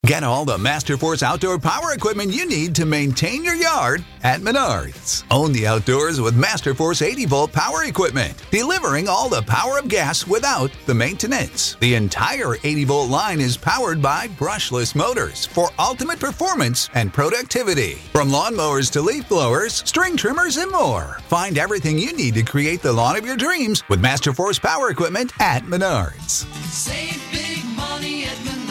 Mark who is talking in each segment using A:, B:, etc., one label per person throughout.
A: Get all the Masterforce outdoor power equipment you need to maintain your yard at Menards. Own the outdoors with Masterforce 80-volt power equipment, delivering all the power of gas without the maintenance. The entire 80-volt line is powered by brushless motors for ultimate performance and productivity. From lawnmowers to leaf blowers, string trimmers, and more. Find everything you need to create the lawn of your dreams with Masterforce power equipment at Menards.
B: Save big money at Menards.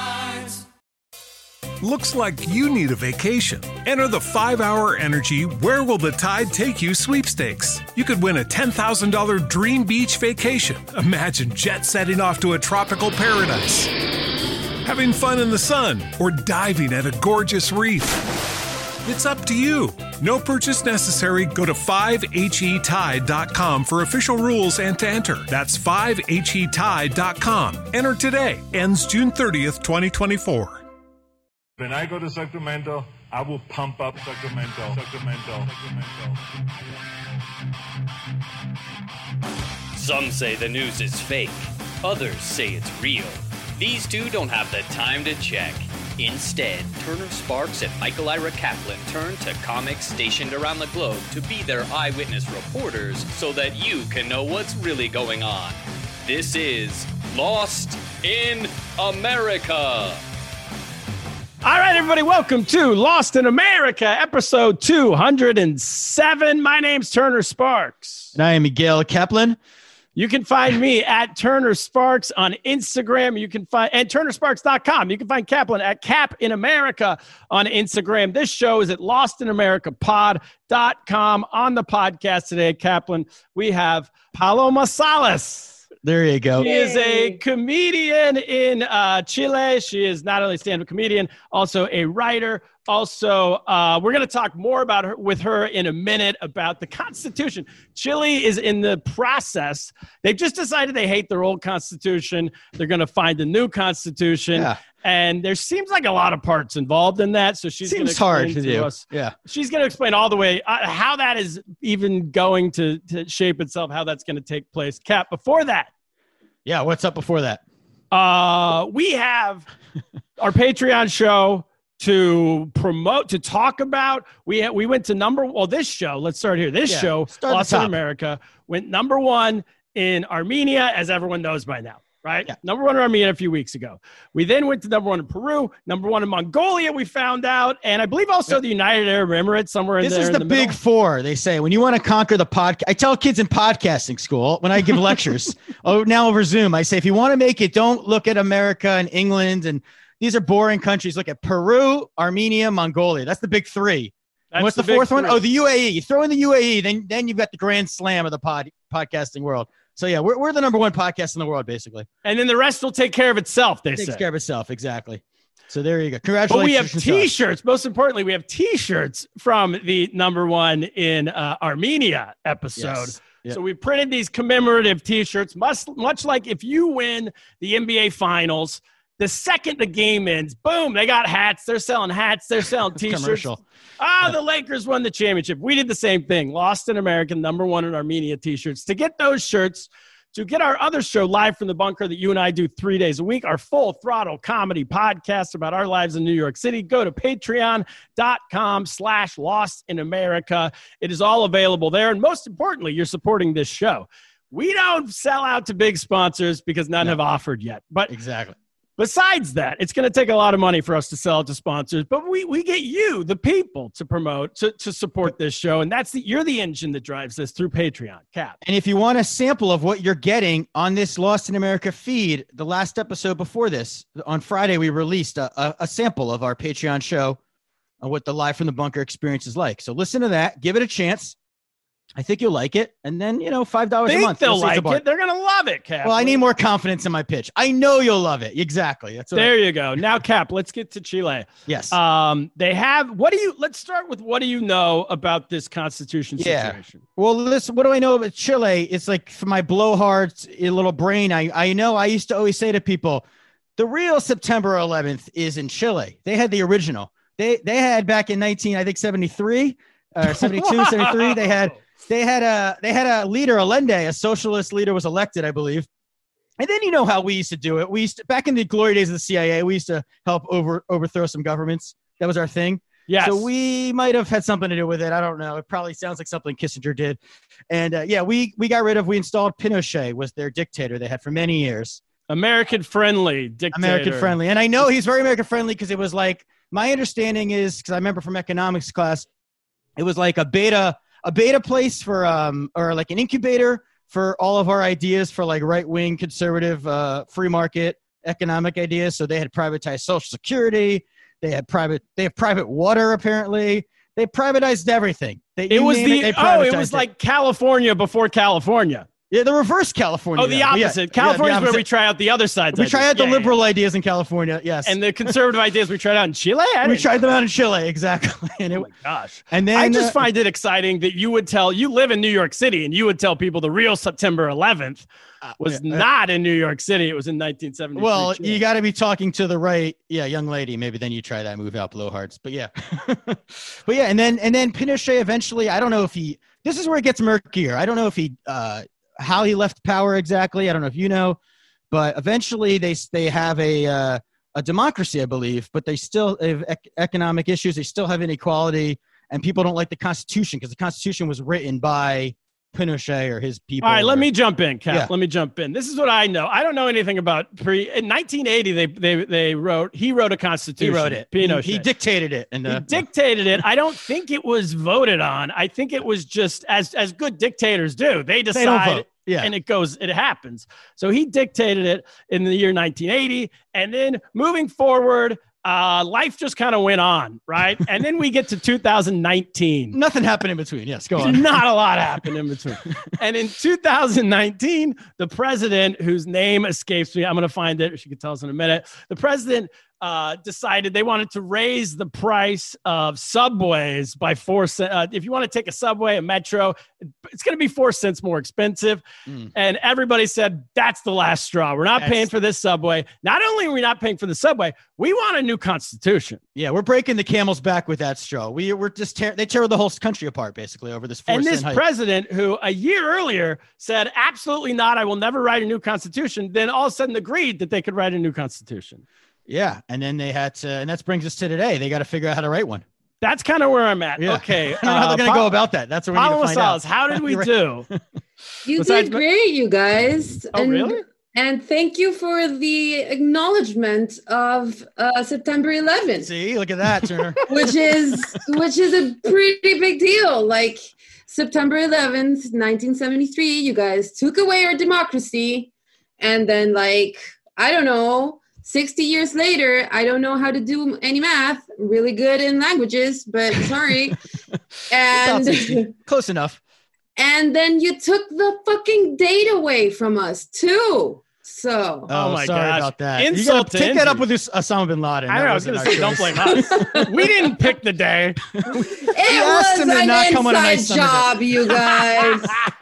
C: Looks like you need a vacation. Enter the 5-Hour Energy Where Will the Tide Take You sweepstakes. You could win a $10,000 dream beach vacation. Imagine jet setting off to a tropical paradise, having fun in the sun, or diving at a gorgeous reef. It's up to you. No purchase necessary. Go to 5HETide.com for official rules and to enter. That's 5HETide.com. Enter today. Ends June 30th, 2024.
D: When I go to Sacramento, I will pump up Sacramento.
E: Some say the news is fake. Others say it's real. These two don't have the time to check. Instead, Turner Sparks and Michael Ira Kaplan turn to comics stationed around the globe to be their eyewitness reporters so that you can know what's really going on. This is Lost in America.
F: All right, everybody, welcome to Lost in America, episode 207. My name's Turner Sparks.
G: And I am Miguel Kaplan.
F: You can find me at Turner Sparks on Instagram. You can find and turnersparks.com. You can find Kaplan at Cap in America on Instagram. This show is at lostinamericapod.com. On the podcast today, Kaplan, we have Paloma Salas.
G: There you go.
F: She is a comedian in Chile. She is not only a stand-up comedian, also a writer. Also, we're going to talk more about her with her in a minute about the Constitution. Chile is in the process. They've just decided they hate their old Constitution. They're going to find a new Constitution. Yeah. And there seems like a lot of parts involved in that. So she's going to explain to us. Yeah. She's going to explain all the way how that is even going to shape itself, how that's going to take place. Cap, before that.
G: Yeah, what's up before that?
F: We have our Patreon show to promote, to talk about. We went to this show, let's start here. This show, Lost in America, went number one in Armenia, as everyone knows by now, right? Yeah. Number one in Armenia a few weeks ago. We then went to number one in Peru, number one in Mongolia, we found out, and I believe also the United Arab Emirates, somewhere in there.
G: This is the big four, they say. When you want to conquer the podcast, I tell kids in podcasting school, when I give lectures, now over Zoom, I say, if you want to make it, don't look at America and England, and these are boring countries. Look at Peru, Armenia, Mongolia. That's the big three. And what's the fourth one? Oh, the UAE. You throw in the UAE, then you've got the grand slam of the podcasting world. So, yeah, we're the number one podcast in the world, basically.
F: And then the rest will take care of itself, they say.
G: Takes care of itself, exactly. So there you go. Congratulations.
F: But we have T-shirts. Most importantly, we have T-shirts from the number one in Armenia episode. Yes. Yep. So we printed these commemorative T-shirts, much like if you win the NBA Finals, the second the game ends, boom, they got hats. They're selling hats. They're selling T-shirts.
G: Commercial.
F: The Lakers won the championship. We did the same thing. Lost in America, number one in Armenia T-shirts. To get those shirts, to get our other show, Live from the Bunker, that you and I do 3 days a week, our full throttle comedy podcast about our lives in New York City, go to patreon.com/lostinamerica. It is all available there. And most importantly, you're supporting this show. We don't sell out to big sponsors because none have offered yet. But
G: exactly.
F: Besides that, it's going to take a lot of money for us to sell it to sponsors, but we get you, the people, to promote, to support this show, and you're the engine that drives this through Patreon, Cap.
G: And if you want a sample of what you're getting on this Lost in America feed, the last episode before this, on Friday, we released a sample of our Patreon show on what the Live from the Bunker experience is like. So listen to that, give it a chance. I think you'll like it. And then, $5 a month.
F: They'll like it. They're going to love it, Cap.
G: Well, I need more confidence in my pitch. I know you'll love it. Exactly.
F: There you go. Now, Cap, let's get to Chile.
G: Yes.
F: Let's start with what do you know about this Constitution situation?
G: Well, what do I know about Chile? It's like for my blowhard little brain. I know I used to always say to people, the real September 11th is in Chile. They had the original. They had back in 73 or 72, 73. They had a leader, Allende, a socialist leader, was elected, I believe. And then you know how we used to do it. We used to, back in the glory days of the CIA, we used to help overthrow some governments. That was our thing.
F: Yes.
G: So we might have had something to do with it. I don't know. It probably sounds like something Kissinger did. And we installed Pinochet, was their dictator they had for many years.
F: American friendly dictator.
G: American friendly. And I know he's very American friendly because it was like, my understanding is, because I remember from economics class, it was like a beta place for, or like an incubator for all of our ideas for like right-wing conservative free market economic ideas. So they had privatized Social Security. They have private water. Apparently, they privatized everything.
F: It was like California before California.
G: Yeah, the reverse California.
F: Oh, the opposite. California is where we try out the other sides.
G: We try out the liberal ideas in California, yes.
F: And the conservative ideas we tried out in Chile?
G: We tried them out in Chile, exactly. And
F: oh, my gosh.
G: And then
F: I just find it exciting that you live in New York City, and you would tell people the real September 11th was not in New York City. It was in 1973.
G: Well, you got to be talking to the right, young lady. Maybe then you try that move out blowhards. But yeah. And then Pinochet eventually, I don't know if this is where it gets murkier. I don't know if how he left power exactly. I don't know if you know, but eventually they have a democracy, I believe, but they still have economic issues. They still have inequality, and people don't like the Constitution because the Constitution was written by Pinochet or his people.
F: All right, let me jump in, Cap. Yeah. Let me jump in. This is what I know. I don't know anything about in 1980. He wrote a constitution.
G: He wrote it.
F: Pinochet.
G: He dictated it. And
F: he dictated it. I don't think it was voted on. I think it was just as good dictators do. They decide. They don't vote. Yeah. And it happens. So he dictated it in the year 1980. And then moving forward, life just kind of went on, right? And then we get to 2019.
G: Nothing happened in between. Yes, go on.
F: Not a lot happened in between. And in 2019, the president, whose name escapes me, I'm going to find it. She could tell us in a minute. The president decided they wanted to raise the price of subways by 4 cents. If you want to take a subway, a metro, it's going to be 4 cents more expensive. And everybody said, that's the last straw. We're not paying for this subway. Not only are we not paying for the subway, we want a new constitution.
G: Yeah, we're breaking the camel's back with that straw. We're just they tear the whole country apart, basically, over this 4 cent
F: And this
G: hike.
F: president, who a year earlier said, absolutely not, I will never write a new constitution, then all of a sudden agreed that they could write a new constitution.
G: Yeah, and then they had to, and that brings us to today. They got to figure out how to write one.
F: That's kind of where I'm at.
G: Yeah.
F: Okay.
G: I don't know how they're going to go about that. That's what we need to find out.
F: How did we do?
H: You did great, you guys.
F: Oh, really?
H: And thank you for the acknowledgement of September 11th.
G: See, look at that, Turner.
H: which is a pretty big deal. Like September 11th, 1973, you guys took away our democracy. And then like, I don't know, 60 years later, I don't know how to do any math. Really good in languages, but sorry. And
G: close enough.
H: And then you took the fucking date away from us too. So,
G: oh my
F: sorry
G: gosh.
F: about that.
G: Insult to take that up with Osama bin Laden.
F: I was going to say, don't blame us. We didn't pick the day.
H: It was an inside job, you guys.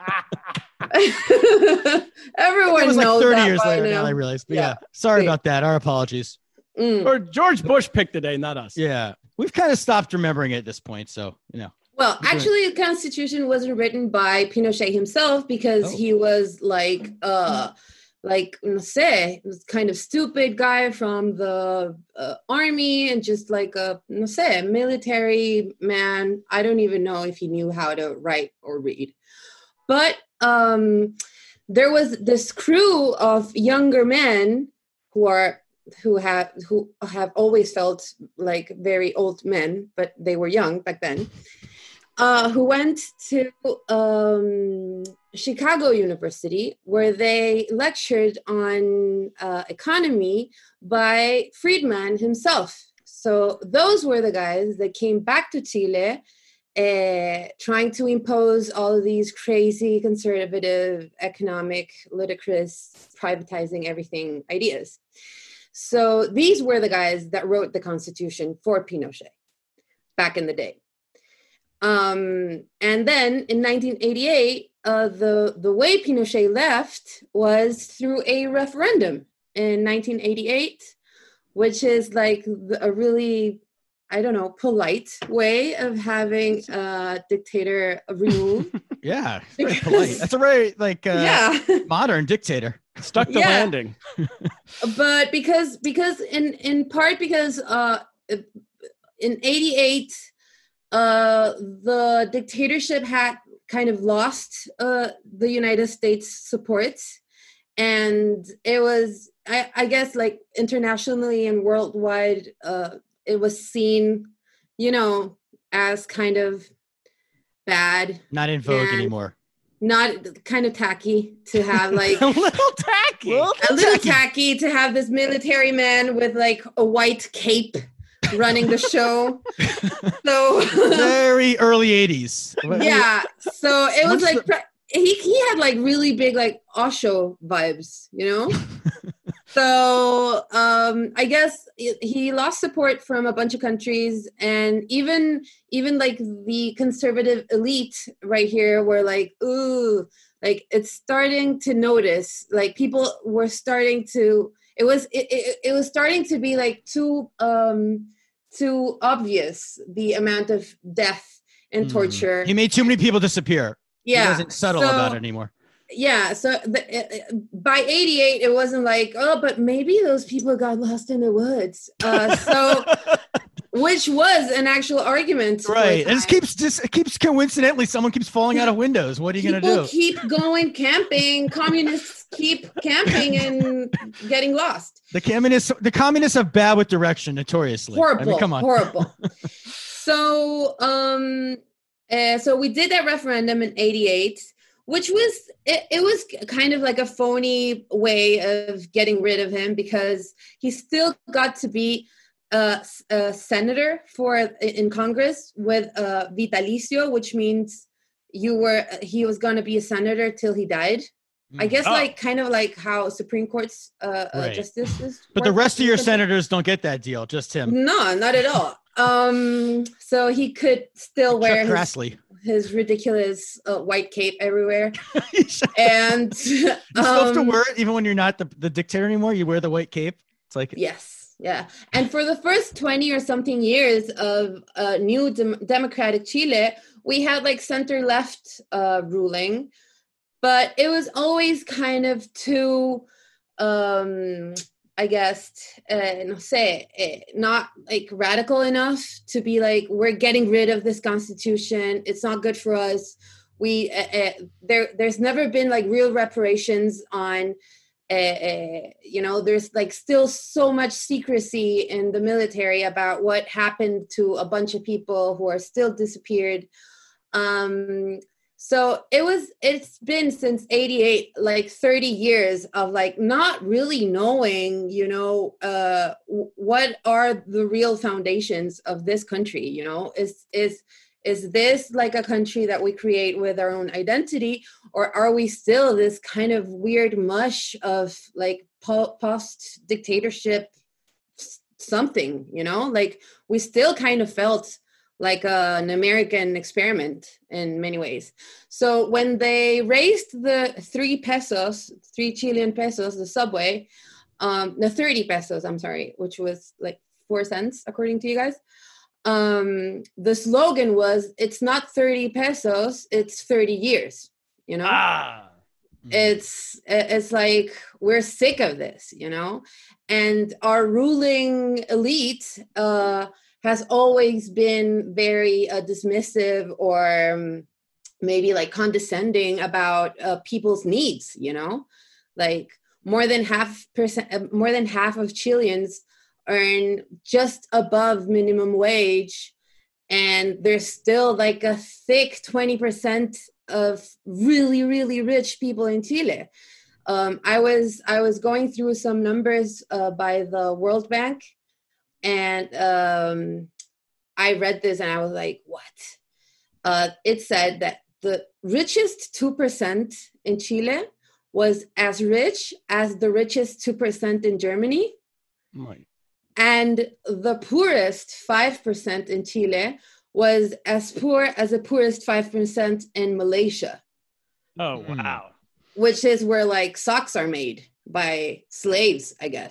H: Everyone knows
G: like 30
H: that
G: years
H: by
G: later
H: now.
G: I realized. But yeah, sorry about that. Our apologies.
F: Or George Bush picked the day, not us.
G: Yeah, we've kind of stopped remembering it at this point. So,
H: Well, actually, the Constitution wasn't written by Pinochet himself because he was like no sé, was kind of stupid guy from the army and just like a no sé, military man. I don't even know if he knew how to write or read, but there was this crew of younger men who have always felt like very old men, but they were young back then, who went to Chicago University, where they lectured on economy by Friedman himself. So those were the guys that came back to Chile, trying to impose all of these crazy conservative, economic, ludicrous, privatizing everything ideas. So these were the guys that wrote the Constitution for Pinochet back in the day. And then in 1988, the way Pinochet left was through a referendum in 1988, which is like a really, I don't know, polite way of having a dictator removed.
G: Yeah, very polite. That's a very modern dictator.
F: Stuck the
H: Yeah.
F: landing.
H: But because in part because in 88 the dictatorship had kind of lost the United States support, and it was I guess like internationally and worldwide it was seen, you know, as kind of bad,
G: Not in vogue
H: and
G: anymore.
H: not kind of tacky to have like
F: A little tacky.
H: a little tacky to have this military man with like a white cape running the show. So
G: Very early 80s.
H: yeah, so it was
G: What's
H: like he had like really big like Osho vibes, you know. So I guess he lost support from a bunch of countries, and even like the conservative elite right here were like, ooh, like it's starting to notice, like people were starting to, it was starting to be like too obvious, the amount of death and torture.
G: He made too many people disappear.
H: Yeah,
G: He wasn't subtle
H: so-
G: about it anymore.
H: Yeah, so by 88, it wasn't like, oh, but maybe those people got lost in the woods. So, which was an actual argument. for a
G: Right. And
H: time.
G: it keeps coincidentally, someone keeps falling out of windows. What are you going to
H: People
G: do?
H: keep going camping. Communists keep camping and getting lost.
G: The communists are bad with direction, notoriously.
H: Horrible.
G: I mean, come on.
H: Horrible. So, so we did that referendum in 88. Which was, it was kind of like a phony way of getting rid of him, because he still got to be a senator in Congress with vitalicio, which means he was going to be a senator till he died. I guess like kind of like how Supreme Court's
G: Right.
H: justices.
G: But the
H: work.
G: rest of your senators don't get that deal, just him.
H: No, not at all. So he could still wear
G: Chuck Grassley.
H: his ridiculous white cape everywhere.
G: You're supposed
H: And
G: to wear it even when you're not the dictator anymore. You wear the white cape. It's like,
H: yes, yeah. And for the first 20 or something years of new democratic Chile, we had like center left ruling, but it was always kind of too I guess, no sé, not like radical enough to be like, we're getting rid of this constitution. It's not good for us. There's never been like real reparations on, you know, there's like still so much secrecy in the military about what happened to a bunch of people who are still disappeared. So it's been since 88, like 30 years of like not really knowing, you know, what are the real foundations of this country, you know, is this like a country that we create with our own identity, or are we still this kind of weird mush of like post dictatorship something, you know, like we still kind of felt like an American experiment in many ways. So when they raised the 3 Chilean pesos, the subway, the 30 pesos, I'm sorry, which was like 4 cents, according to you guys. The slogan was, it's not 30 pesos, it's 30 years, you know? It's like, we're sick of this, you know? And our ruling elite, has always been very dismissive or maybe like condescending about people's needs, you know, like more than half of Chileans earn just above minimum wage, and there's still like a thick 20% of really, really rich people in Chile. I was going through some numbers by the World Bank, and I read this and I was like, what? It said that the richest 2% in Chile was as rich as the richest 2% in Germany.
F: Right.
H: And the poorest 5% in Chile was as poor as the poorest 5% in Malaysia.
F: Oh, wow.
H: Which is where like socks are made by slaves, I guess.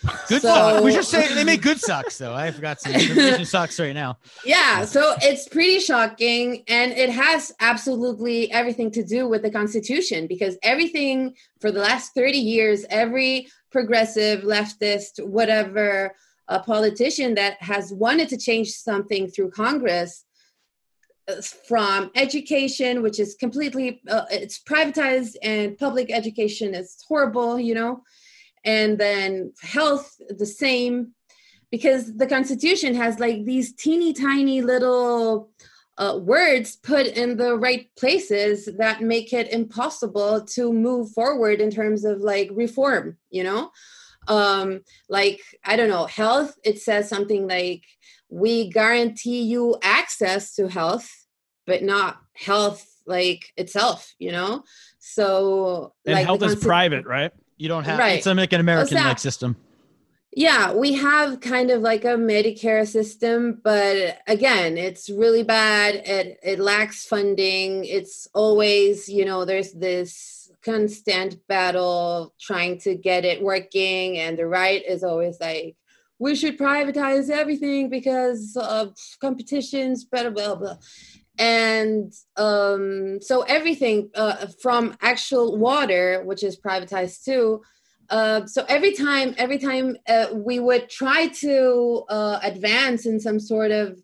G: Good
H: So-
G: socks. We should say they make good socks, though. I forgot some information socks right now.
H: Yeah, so it's pretty shocking, and it has absolutely everything to do with the Constitution, because everything for the last 30 years, every progressive, leftist, whatever, a politician that has wanted to change something through Congress, from education, which is completely, it's privatized, and public education is horrible, and then health, the same, because the Constitution has like these teeny tiny little words put in the right places that make it impossible to move forward in terms of like reform, like, I don't know, health, it says something like, we guarantee you access to health, but not health like itself, So
F: And
H: like
F: health is private, right?
G: You don't have
H: Right.
G: it's like an American-like system.
H: Yeah, we have kind of like a Medicare system, but again, it's really bad. It lacks funding. It's always, there's this constant battle trying to get it working, and the right is always like, we should privatize everything because of competitions, blah, blah, blah. And so everything from actual water, which is privatized too. So every time we would try to advance in some sort of,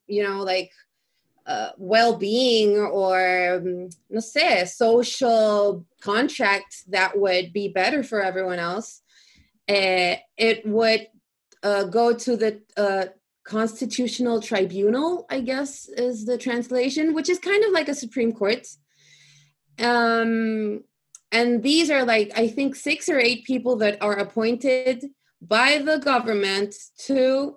H: well-being or, no sé, social contract that would be better for everyone else, it would go to the Constitutional Tribunal, I guess is the translation, which is kind of like a Supreme Court. And these are like, I think 6 or 8 people that are appointed by the government to,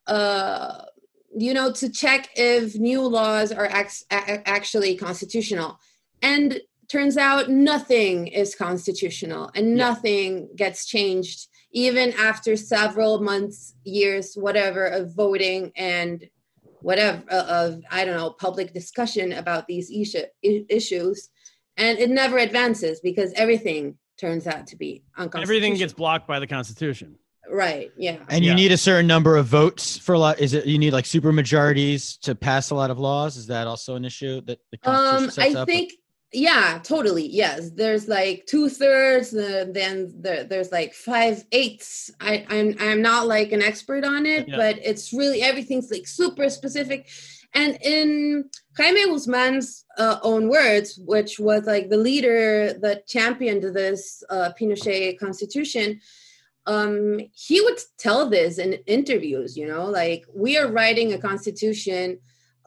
H: to check if new laws are actually constitutional. And turns out nothing is constitutional, and nothing gets changed, even after several months, years, whatever, of voting and whatever, I don't know, public discussion about these issues. And it never advances because everything turns out to be unconstitutional.
F: Everything gets blocked by the Constitution.
H: Right, yeah.
G: And you need a certain number of votes for a lot. You need like super majorities to pass a lot of laws? Is that also an issue that the Constitution sets up?
H: I think, yeah, totally. Yes. There's like 2/3, then there's like 5/8. I'm not like an expert on it, but it's really, everything's like super specific. And in Jaime Guzman's own words, which was like the leader that championed this Pinochet constitution, he would tell this in interviews, like, we are writing a constitution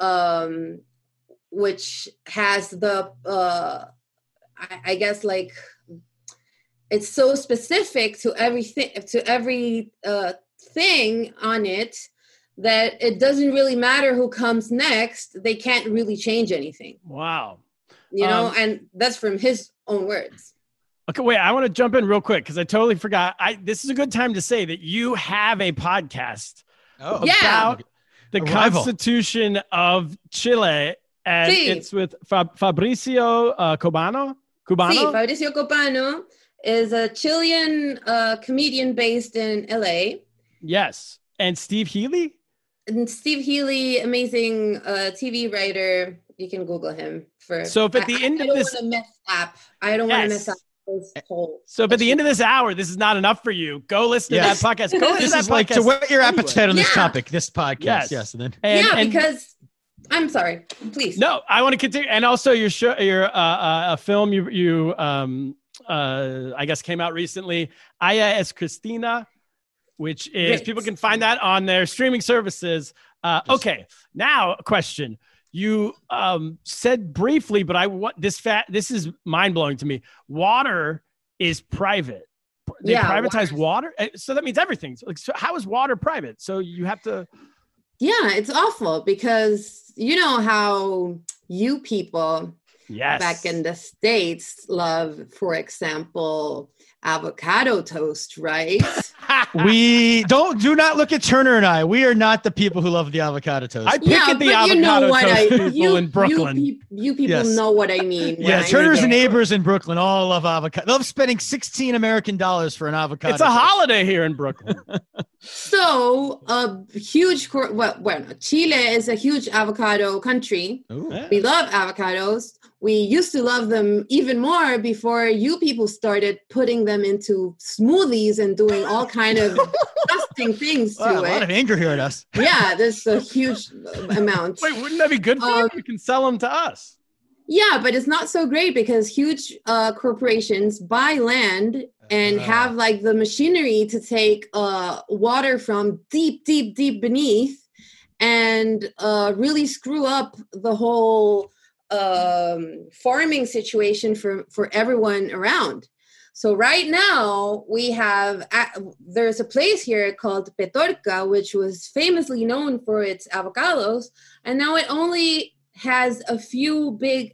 H: which has the, I guess, like, it's so specific to everything, to every thing on it, that it doesn't really matter who comes next. They can't really change anything.
F: Wow.
H: And that's from his own words.
F: Okay, wait, I want to jump in real quick because I totally forgot. This is a good time to say that you have a podcast about the Constitution of Chile, and it's with Fabricio Cubano.
H: Sí, Fabricio Cubano is a Chilean comedian based in LA.
F: Yes, and Steve Healy?
H: And Steve Healy, amazing TV writer. You can Google him for.
F: So if at the end of this,
H: I don't want to mess up this whole.
F: So if at the end of this hour, this is not enough for you, go listen to that podcast. Go listen to that podcast.
G: Like to whet your appetite on this topic. This podcast, yes, and then
H: because I'm sorry, please.
F: No, I want to continue, and also your a film you I guess came out recently, Aya es Cristina, which is people can find that on their streaming services. Okay, now a question. You said briefly, but I want this is mind blowing to me. Water is private. They privatize water, so that means everything. So how is water private? So you have to.
H: Yeah, it's awful because you know how you people back in the States love, for example, avocado toast, right?
G: We do not look at Turner and I. We are not the people who love the avocado toast.
F: I pick at the avocado toast people in Brooklyn.
H: You people
G: Yes.
H: know what I mean.
G: Yeah,
H: when I
G: Turner's
H: say-
G: neighbors in Brooklyn all love avocado. They love spending $16 American for an avocado.
F: It's a
G: toast.
F: holiday here in Brooklyn.
H: So a huge, Chile is a huge avocado country.
G: Ooh.
H: We love avocados. We used to love them even more before you people started putting them into smoothies and doing all kind of disgusting things to
G: Wow, a lot of
H: it.
G: anger here at us.
H: Yeah, there's a huge amount.
F: Wait, wouldn't that be good for you? You can sell them to us.
H: Yeah, but it's not so great because huge corporations buy land and have like the machinery to take water from deep beneath and really screw up the whole farming situation for everyone around. So right now we have there's a place here called Petorca, which was famously known for its avocados, and now it only has a few big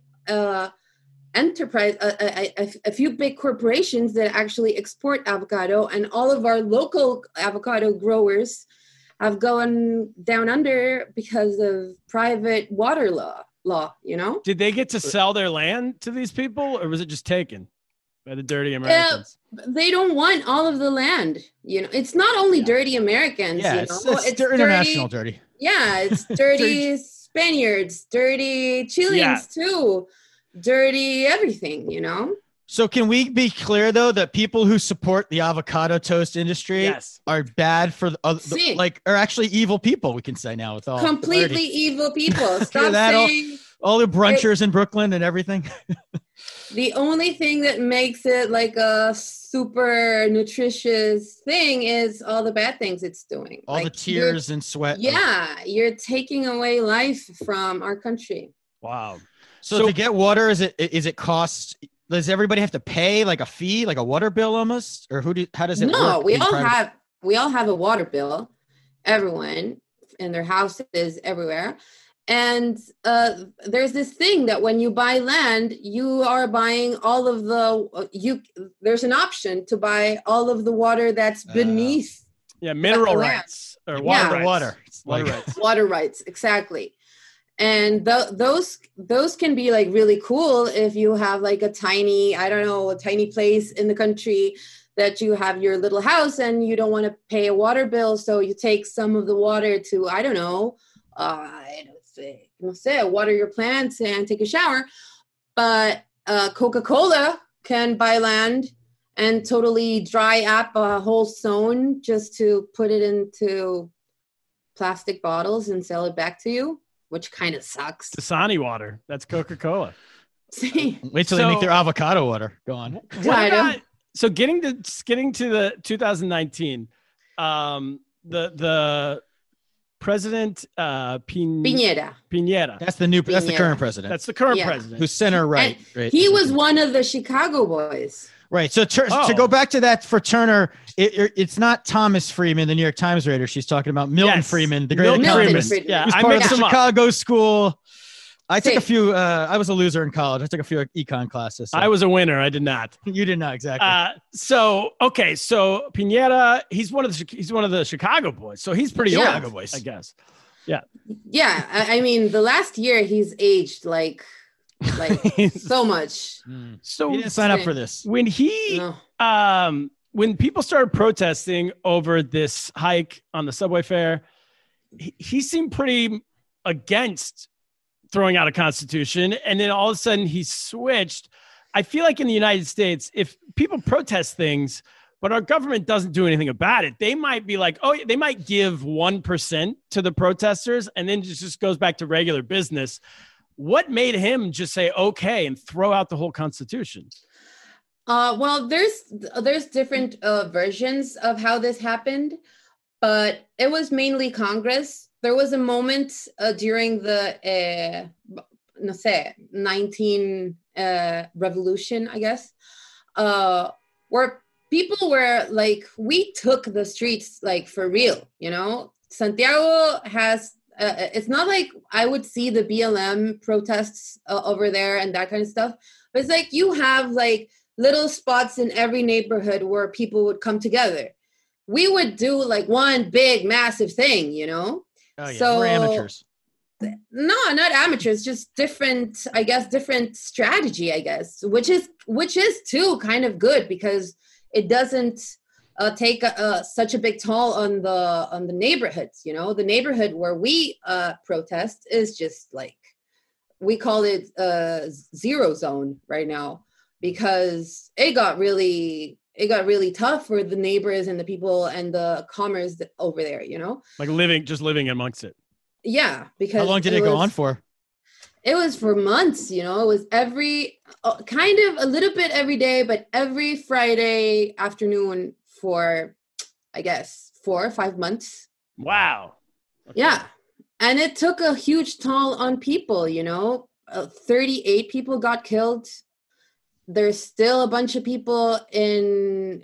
H: a few big corporations that actually export avocado, and all of our local avocado growers have gone down under because of private water law, you know?
F: Did they get to sell their land to these people, or was it just taken by the dirty Americans?
H: They don't want all of the land, you know. It's not only dirty Americans,
G: Yeah,
H: you
G: it's
H: know.
G: international dirty.
H: Yeah, it's dirty Spaniards, dirty Chileans too, dirty everything, you know.
G: So can we be clear though that people who support the avocado toast industry are bad for are actually evil people? We can say now with all
H: completely evil people. Stop
G: that,
H: saying
G: all the brunchers in Brooklyn and everything.
H: the only thing that makes it like a super nutritious thing is all the bad things it's doing.
G: All
H: like
G: the tears and sweat.
H: Yeah, you're taking away life from our country.
F: Wow.
G: So to get water, is it cost? Does everybody have to pay like a fee, like a water bill almost, or how does it work?
H: No, we all have a water bill. Everyone in their houses everywhere. And there's this thing that when you buy land, you are buying all of there's an option to buy all of the water that's beneath.
F: Mineral rights or water rights.
G: Water.
F: Water rights.
H: Water rights, exactly. And those can be like really cool if you have like a tiny place in the country that you have your little house and you don't want to pay a water bill. So you take some of the water to, water your plants and take a shower. But Coca-Cola can buy land and totally dry up a whole zone just to put it into plastic bottles and sell it back to you, which kind of sucks.
F: Dasani water. That's Coca-Cola.
G: Wait till they make their avocado water. Go on.
F: So getting to the 2019, the president
H: Piñera.
G: That's the current president.
F: That's the current president.
G: Who's center right.
H: Right. He was one of the Chicago boys.
G: Right. So to go back to that for Turner, it's not Thomas Freeman, the New York Times writer. She's talking about Milton Freeman, the great economist.
F: Yeah,
G: who's part of the Chicago school. I took a few. I was a loser in college. I took a few econ classes. So.
F: I was a winner. I did not.
G: You did not, exactly.
F: So Piñera, he's one of the Chicago boys. So he's pretty old, I guess. Yeah.
H: Yeah. I mean, the last year he's aged like so much.
F: So
G: he didn't sign up for this.
F: When when people started protesting over this hike on the subway fare, he seemed pretty against throwing out a constitution, and then all of a sudden he switched. I feel like in the United States, if people protest things, but our government doesn't do anything about it, they might be like, they might give 1% to the protesters, and then it just goes back to regular business. What made him just say okay and throw out the whole constitution?
H: Well, there's different versions of how this happened, but it was mainly Congress. There was a moment during the 19 revolution, I guess, where people were like, we took the streets like for real, you know. Santiago has it's not like I would see the BLM protests over there and that kind of stuff, but it's like you have like little spots in every neighborhood where people would come together. We would do like one big, massive thing, you know?
G: Oh, yeah.
H: So,
G: we're amateurs.
H: no, not amateurs, just different, I guess, different strategy, I guess, which is too kind of good because it doesn't take such a big toll on the neighborhoods. You know, the neighborhood where we protest is just like, we call it zero zone right now because it got really tough for the neighbors and the people and the commerce over there. You know,
F: like living amongst it.
H: Yeah, because
G: how long did it go on for?
H: It was for months, you know. It was every kind of a little bit every day, but every Friday afternoon for, I guess, 4 or 5 months.
F: Wow.
H: Okay. Yeah, and it took a huge toll on people. You know, 38 people got killed. There's still a bunch of people in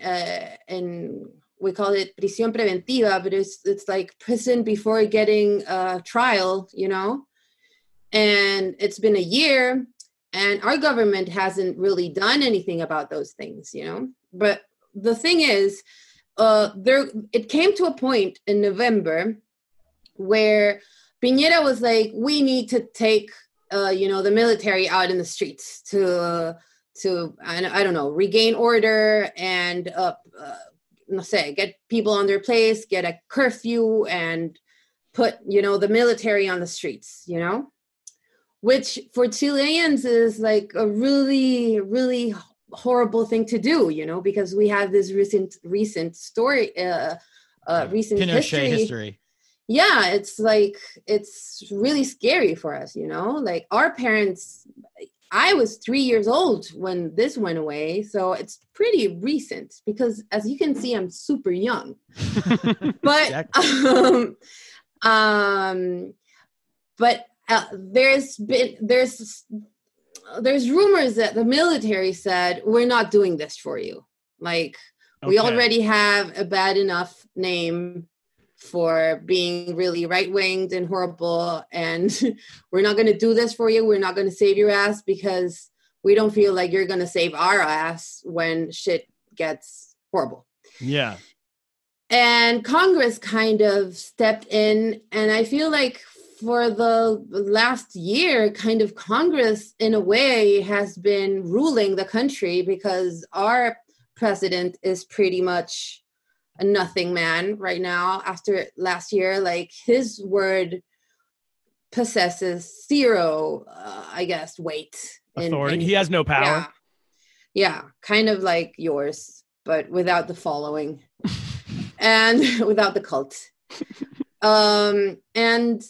H: we call it prisión preventiva, but it's like prison before getting a trial, you know? And it's been a year and our government hasn't really done anything about those things, you know? But the thing is, it came to a point in November where Piñera was like, we need to take, the military out in the streets to I don't know, regain order and get people on their place, get a curfew and put, the military on the streets, you know, which for Chileans is like a really, really horrible thing to do, you know, because we have this recent story, recent history. Yeah, it's like, it's really scary for us, you know, like our parents, I was 3 years old when this went away, so it's pretty recent because, as you can see, I'm super young. But there's rumors that the military said we're not doing this for you. Like we already have a bad enough name for being really right-winged and horrible, and we're not going to do this for you. We're not going to save your ass because we don't feel like you're going to save our ass when shit gets horrible.
F: Yeah.
H: And Congress kind of stepped in, and I feel like for the last year, kind of Congress, in a way, has been ruling the country because our president is pretty much a nothing man right now after last year. Like his word possesses zero, weight.
F: Authority. He has no power.
H: Yeah, kind of like yours, but without the following and without the cult. And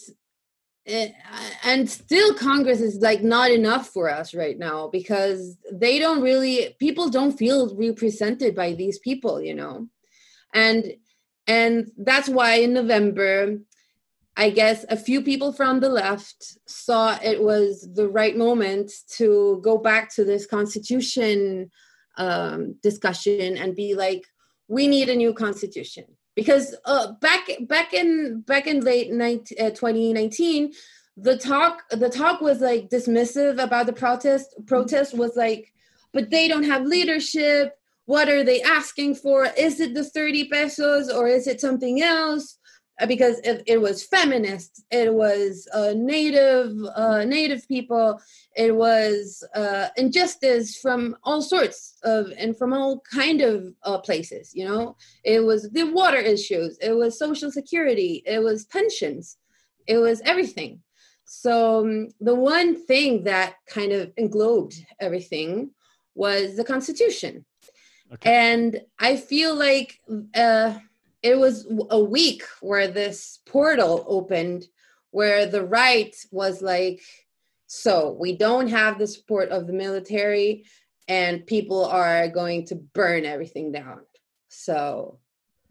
H: still Congress is like not enough for us right now because people don't feel represented by these people, you know. And that's why in November, I guess a few people from the left saw it was the right moment to go back to this constitution discussion and be like, we need a new constitution. Because back in late 2019, the talk was like dismissive about the protest. Protest was like, but they don't have leadership. What are they asking for? Is it the 30 pesos or is it something else? Because it was feminist, it was native people, it was injustice from all sorts of and from all kind of places. You know, it was the water issues, it was social security, it was pensions, it was everything. So the one thing that kind of englobed everything was the Constitution. Okay. And I feel like it was a week where this portal opened where the right was like, so we don't have the support of the military and people are going to burn everything down. So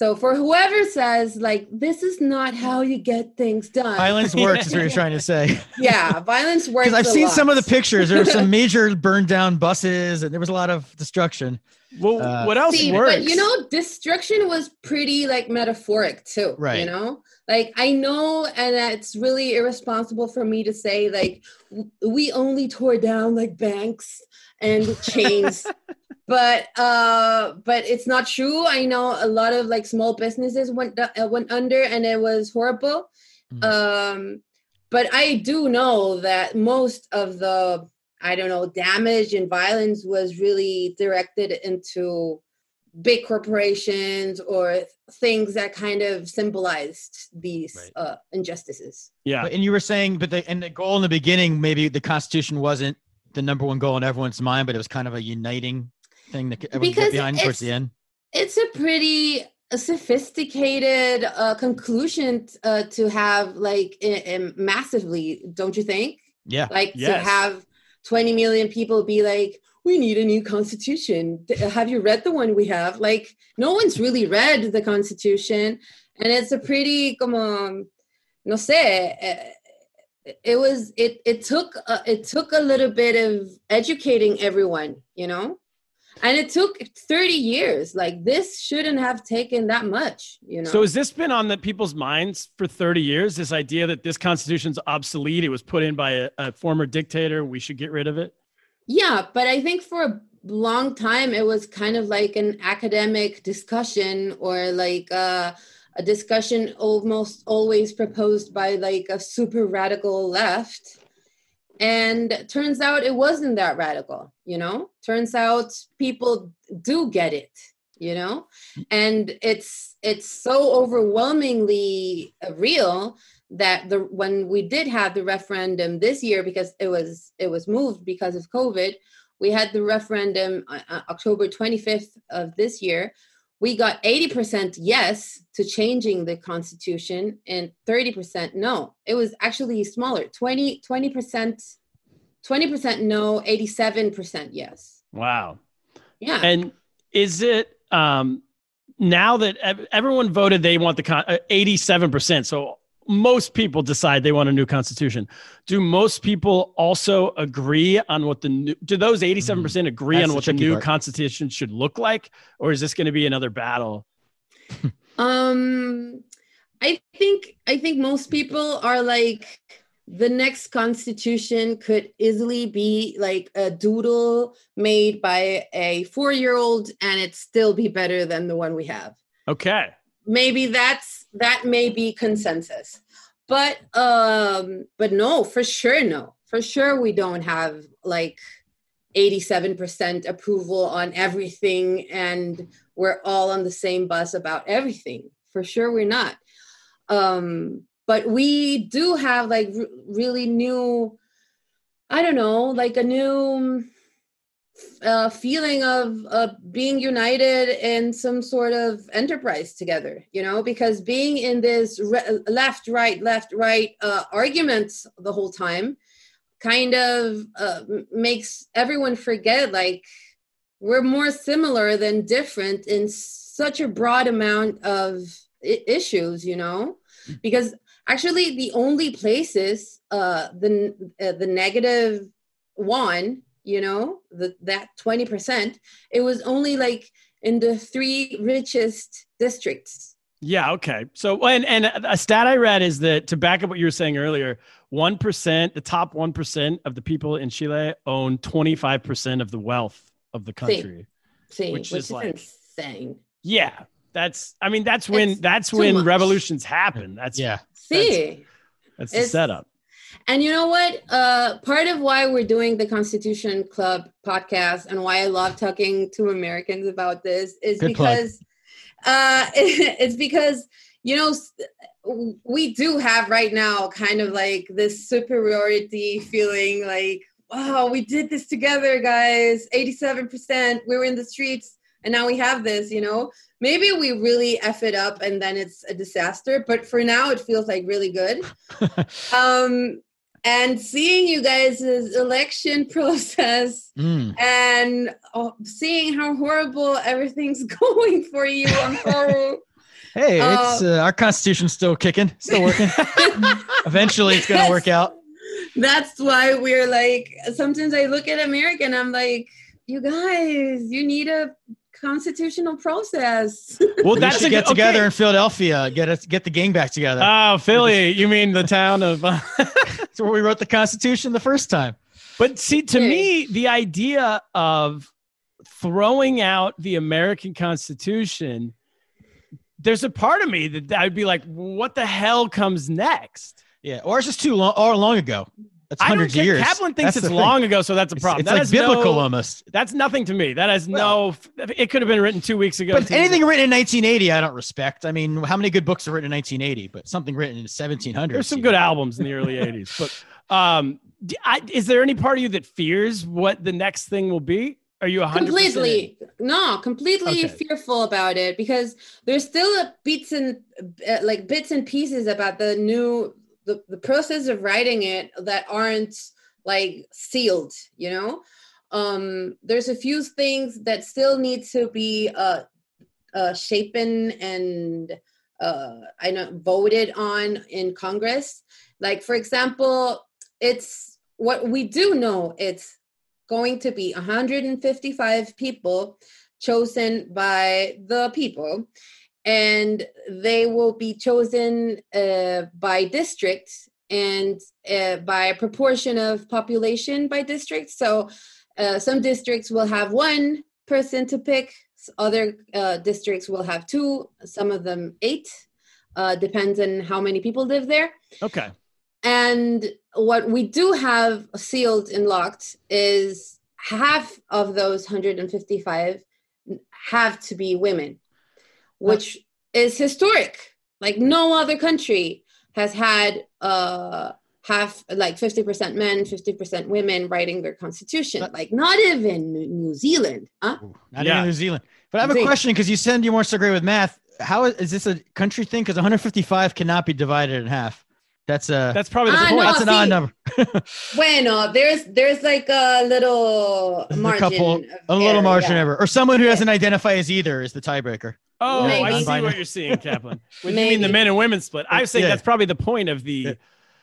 H: So for whoever says like, this is not how you get things done.
G: Violence works is what you're trying to say.
H: Yeah, violence works.
G: Because I've seen some of the pictures. There were some major burned down buses, and there was a lot of destruction.
F: Well, what else works?
H: But you know, destruction was pretty like metaphoric too.
G: Right.
H: You know, like I know, and it's really irresponsible for me to say like we only tore down like banks and chains. But it's not true. I know a lot of like small businesses went under, and it was horrible. Mm-hmm. But I do know that most of the, I don't know, damage and violence was really directed into big corporations or things that kind of symbolized these injustices.
F: Yeah.
G: And you were saying, but the goal in the beginning, maybe the Constitution wasn't the number one goal in everyone's mind, but it was kind of a uniting thing that everyone got behind towards the end.
H: It's a pretty sophisticated conclusion to have, like massively, don't you think?
G: Yeah.
H: Like to have 20 million people be like, we need a new constitution. Have you read the one we have? Like, no one's really read the Constitution, and it's a pretty como no sé. It took a little bit of educating everyone, you know. And it took 30 years. Like, this shouldn't have taken that much, you know?
F: So has this been on the people's minds for 30 years, this idea that this constitution's obsolete? It was put in by a former dictator. We should get rid of it?
H: Yeah, but I think for a long time, it was kind of like an academic discussion, or like a discussion almost always proposed by like a super radical left. And turns out it wasn't that radical, you know? Turns out people do get it, you know? And it's so overwhelmingly real that when we did have the referendum this year, because it was moved because of COVID, we had the referendum October 25th of this year. We got 80% yes to changing the Constitution and 30% no. It was actually smaller, 20% no, 87% yes.
F: Wow.
H: Yeah.
F: And is it now that everyone voted they want the 87%, so most people decide they want a new constitution. Do most people also agree on what do those 87% agree on what the new constitution should look like? Or is this going to be another battle?
H: I think most people are like, the next constitution could easily be like a doodle made by a 4-year-old, and it still be better than the one we have.
F: Okay.
H: Maybe that may be consensus, but no, for sure we don't have like 87% approval on everything, and we're all on the same bus about everything. For sure, we're not. But we do have like really new, I don't know, like a new feeling of being united in some sort of enterprise together, you know, because being in this left, right arguments the whole time kind of makes everyone forget, like, we're more similar than different in such a broad amount of issues, you know, because actually the only places the negative one, you know, that 20%, it was only like in the 3 richest districts.
F: Yeah. Okay. So, and a stat I read is that, to back up what you were saying earlier, 1%, the top 1% of the people in Chile own 25% of the wealth of the country.
H: Which is like insane.
F: Yeah. That's when revolutions happen. That's the setup.
H: And you know what? Part of why we're doing the Constitution Club podcast and why I love talking to Americans about this is it's because, you know, we do have right now kind of like this superiority feeling, like, wow, we did this together, guys. 87%, we were in the streets, and now we have this, you know. Maybe we really F it up and then it's a disaster, but for now it feels like really good. And seeing you guys' election process and seeing how horrible everything's going for you, I'm sorry.
G: Hey, it's our constitution's still kicking, still working. Eventually, it's going to work out.
H: That's why we're like, sometimes I look at America and I'm like, you guys, you need a constitutional process.
F: Well,
G: We
F: that's
G: should
F: a
G: get
F: good-
G: together
F: okay.
G: in Philadelphia, get the gang back together.
F: Oh, Philly. You mean the town of.
G: That's where we wrote the Constitution the first time.
F: But see, to
H: Yeah.
F: me, the idea of throwing out the American Constitution, there's a part of me that I would be like, what the hell comes next?
G: Yeah, or it's just too long ago. That's
F: I don't
G: hundreds of
F: care.
G: years.
F: Kaplan thinks
G: That's
F: it's
G: the
F: long
G: thing.
F: ago, so that's a problem.
G: It's
F: That
G: like
F: has
G: biblical
F: no-
G: almost.
F: That's nothing to me. That has
G: Well-
F: no. It could have been written 2 weeks ago.
G: But
F: too.
G: anything written in 1980, I don't respect. I mean, how many good books are written in 1980? But something written in 1700.
F: There's some good albums in the early 80s. But is there any part of you that fears what the next thing will be? Are you 100%
H: completely
F: Okay.
H: fearful about it, because there's still bits and pieces about the process of writing it that aren't like sealed, you know. There's a few things that still need to be shapen and I know voted on in Congress. Like, for example, it's what we do know, it's going to be 155 people chosen by the people, and they will be chosen by district and by a proportion of population by district. So some districts will have one person to pick, other districts will have two, some of them 8, depends on how many people live there.
F: Okay.
H: And what we do have sealed and locked is half of those 155 have to be women, which is historic. Like, no other country has had half, like 50% men, 50% women writing their constitution. Like, not even New Zealand. Huh?
G: Not
F: Yeah.
G: even New Zealand. But I have a
H: Great.
G: question, because you said you weren't so great with math. How is this a country thing? Because 155 cannot be divided in half. That's
F: Probably the
H: Ah,
F: point.
H: no.
G: that's an odd
H: see,
G: number.
H: Bueno, there's like a little margin.
G: A
H: of
G: little
H: error,
G: margin
H: yeah.
G: ever, or someone who doesn't identify as either is the tiebreaker.
F: Oh, I
H: Maybe.
F: see what you're seeing, Kaplan. When you mean
H: Maybe.
F: the men and women split, I was saying
G: Yeah.
F: that's probably the point of the.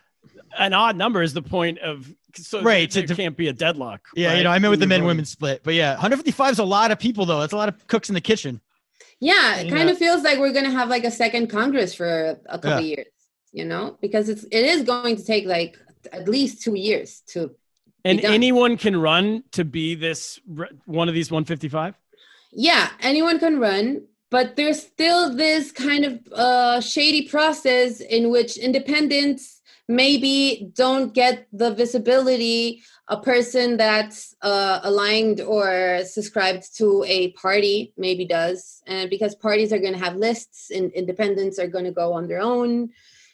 F: An odd number is the point of, so
G: Right,
F: there
G: to-
F: can't be a deadlock.
G: Yeah,
F: right?
G: you know, I meant with the
F: When you're
G: men women split, but yeah, 155 is a lot of people though. That's a lot of cooks in the kitchen.
H: Yeah, it
G: You
H: kind
G: know.
H: of feels like we're gonna have like a second Congress for a couple
G: Yeah.
H: of years, you know, because it is going to take like at least 2 years to.
F: And
H: be done.
F: anyone can run to be one of these 155.
H: Yeah, anyone can run, but there's still this kind of shady process in which independents maybe don't get the visibility a person that's aligned or subscribed to a party maybe does. And because parties are going to have lists and independents are going to go on their own.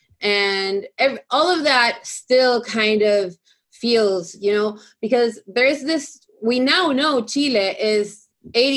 H: And all of that still kind of feels, you know, because there's this, we now know Chile is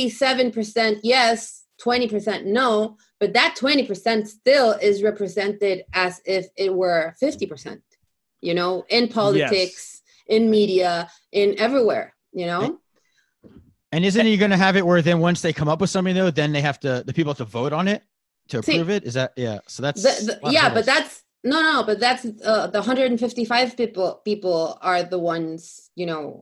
H: 87% yes, 20% no, but that 20% still is represented as if it were 50%, you know, in politics, in media, in everywhere, you know?
G: And isn't he going to have it where then once they come up with something though, then the people have to vote on it to
H: See,
G: approve it? Is that, yeah. So that's,
H: yeah, but that's, but that's the 155 people are the ones, you know,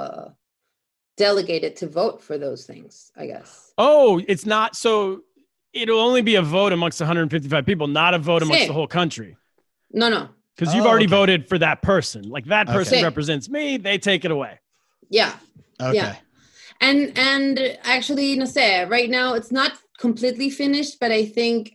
H: delegated to vote for those things, I guess.
F: Oh, it's not. So it'll only be a vote amongst 155 people, not a vote amongst
H: Same.
F: the whole country.
H: No.
F: Because you've
G: Oh,
F: already
G: okay.
F: voted for that person. Like, that person
H: Okay.
F: represents me. They take it away.
H: Yeah.
G: okay.
H: Yeah. And actually, no sé, right now it's not completely finished, but I think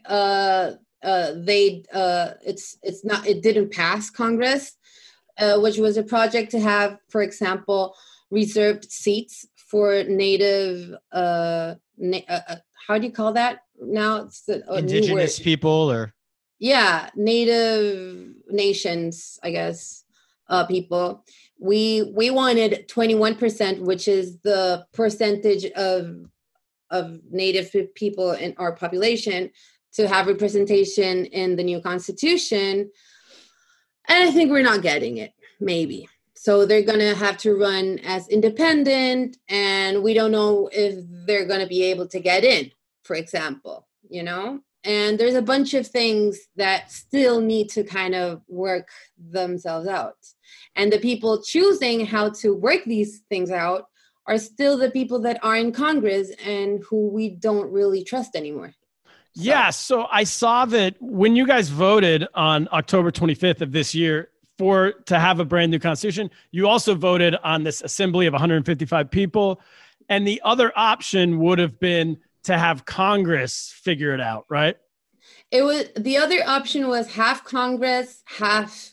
H: it didn't pass Congress, which was a project to have, for example, reserved seats for native how do you call that now? It's a new
G: Indigenous
H: word.
G: people or
H: Yeah, native nations, I guess, people. We wanted 21%, which is the percentage of native people in our population, to have representation in the new constitution. And I think we're not getting it, maybe. So they're going to have to run as independent, and we don't know if they're going to be able to get in, for example, you know? And there's a bunch of things that still need to kind of work themselves out. And the people choosing how to work these things out are still the people that are in Congress and who we don't really trust anymore. So.
F: Yeah. So I saw that when you guys voted on October 25th of this year to have a brand new constitution, you also voted on this assembly of 155 people. And the other option would have been to have Congress figure it out, right?
H: It was the other option was half Congress, half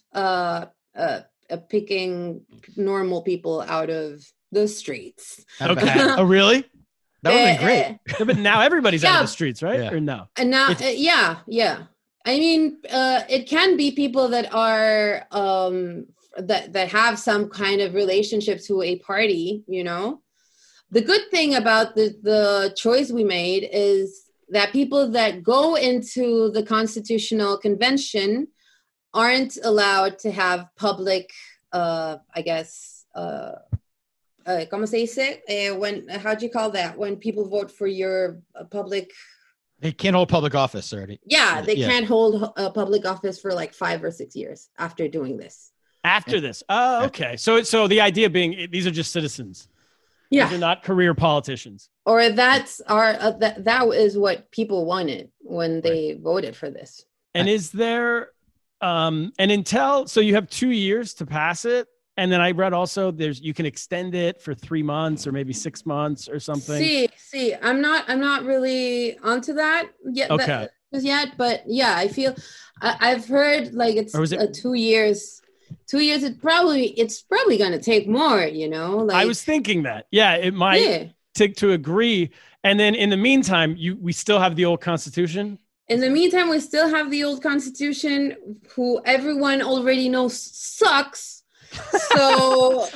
H: picking normal people out of the streets.
F: Okay.
G: Oh, really? That would have been great.
F: Yeah, but now everybody's out of the streets, right?
G: Yeah.
F: Or no?
H: And now, yeah. I mean, it can be people that are that have some kind of relationship to a party, you know. The good thing about the choice we made is that people that go into the Constitutional Convention aren't allowed to have public, I guess, ¿cómo se dice? How do you call that? When people vote for your public...
G: They can't hold public office already.
H: Yeah, they can't hold a public office for like 5 or 6 years after doing this.
F: After this. Oh, okay. So the idea being these are just citizens.
H: Yeah.
F: They're not career politicians.
H: Or that is what people wanted when they voted for this.
F: And is there and so you have 2 years to pass it. And then I read also you can extend it for 3 months or maybe 6 months or something.
H: See, I'm not really onto that yet.
F: Okay.
H: But yeah, I feel I've heard like it's 2 years. 2 years. It's probably going to take more, you know. Like,
F: I was thinking that. Yeah, it might take to agree. And then in the meantime, we still have the old Constitution.
H: In the meantime, we still have the old Constitution, who everyone already knows sucks. So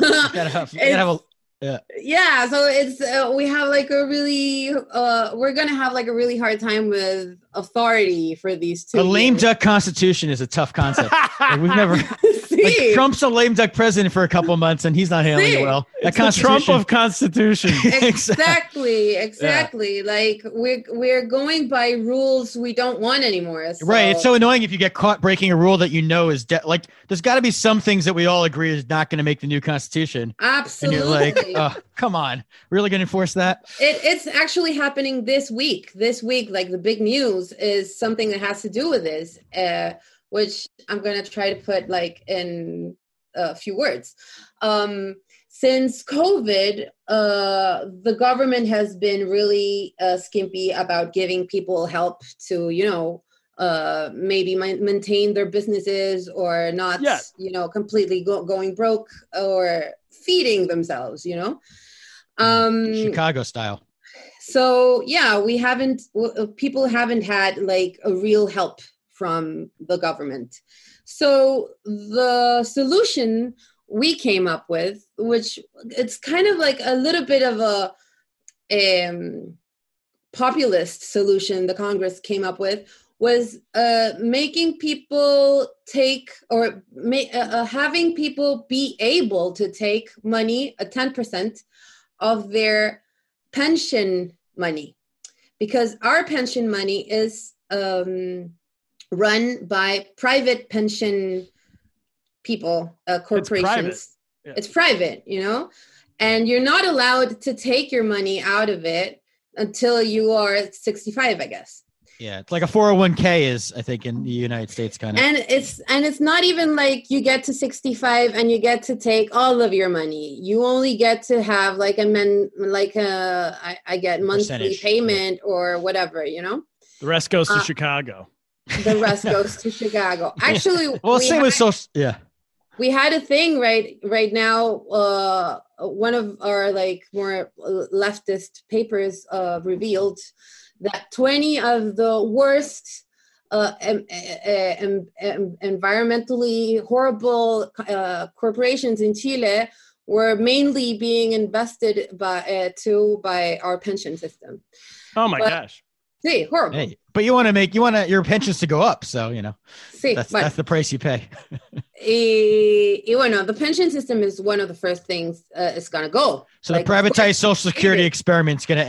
H: yeah, so it's we have like a really we're gonna have like a really hard time with authority for these two.
G: A lame duck constitution is a tough concept. Like, we've never like, Trump's a lame duck president for a couple months and he's not handling it well.
F: It's the Trump of Constitution.
H: Exactly. Yeah. Like we're going by rules we don't want anymore. So.
G: Right. It's so annoying if you get caught breaking a rule that you know is like there's got to be some things that we all agree is not going to make the new constitution.
H: Absolutely.
G: And you're like, oh, come on, really going to enforce that?
H: It's actually happening this week. Like the big news is something that has to do with this, which I'm going to try to put like in a few words. Since COVID, the government has been really skimpy about giving people help to, you know, maybe maintain their businesses or not, you know, completely going broke or feeding themselves, you know.
G: Chicago style.
H: So yeah, people haven't had like a real help from the government. So the solution we came up with, which it's kind of like a little bit of a populist solution the Congress came up with, was making people take or having people be able to take money, 10% of their pension money, because our pension money is run by private pension people, corporations. It's private, you know, and you're not allowed to take your money out of it until you are 65, I guess.
G: Yeah, it's like a 401k is, I think, in the United States kind of.
H: And it's not even like you get to 65 and you get to take all of your money. You only get to have like I get monthly payment or whatever, you know.
F: The rest goes to Chicago.
H: The rest goes to Chicago. Actually,
G: well, same with yeah.
H: We had a thing right now. One of our like more leftist papers revealed that 20 of the worst environmentally horrible corporations in Chile were mainly being invested by our pension system.
F: Oh my gosh.
H: See, horrible.
G: Hey, but you want your pensions to go up, so you know.
H: Sí,
G: that's the price you pay.
H: Bueno, the pension system is one of the first things it's gonna go.
G: So like, the privatized Social Security experiment's gonna end.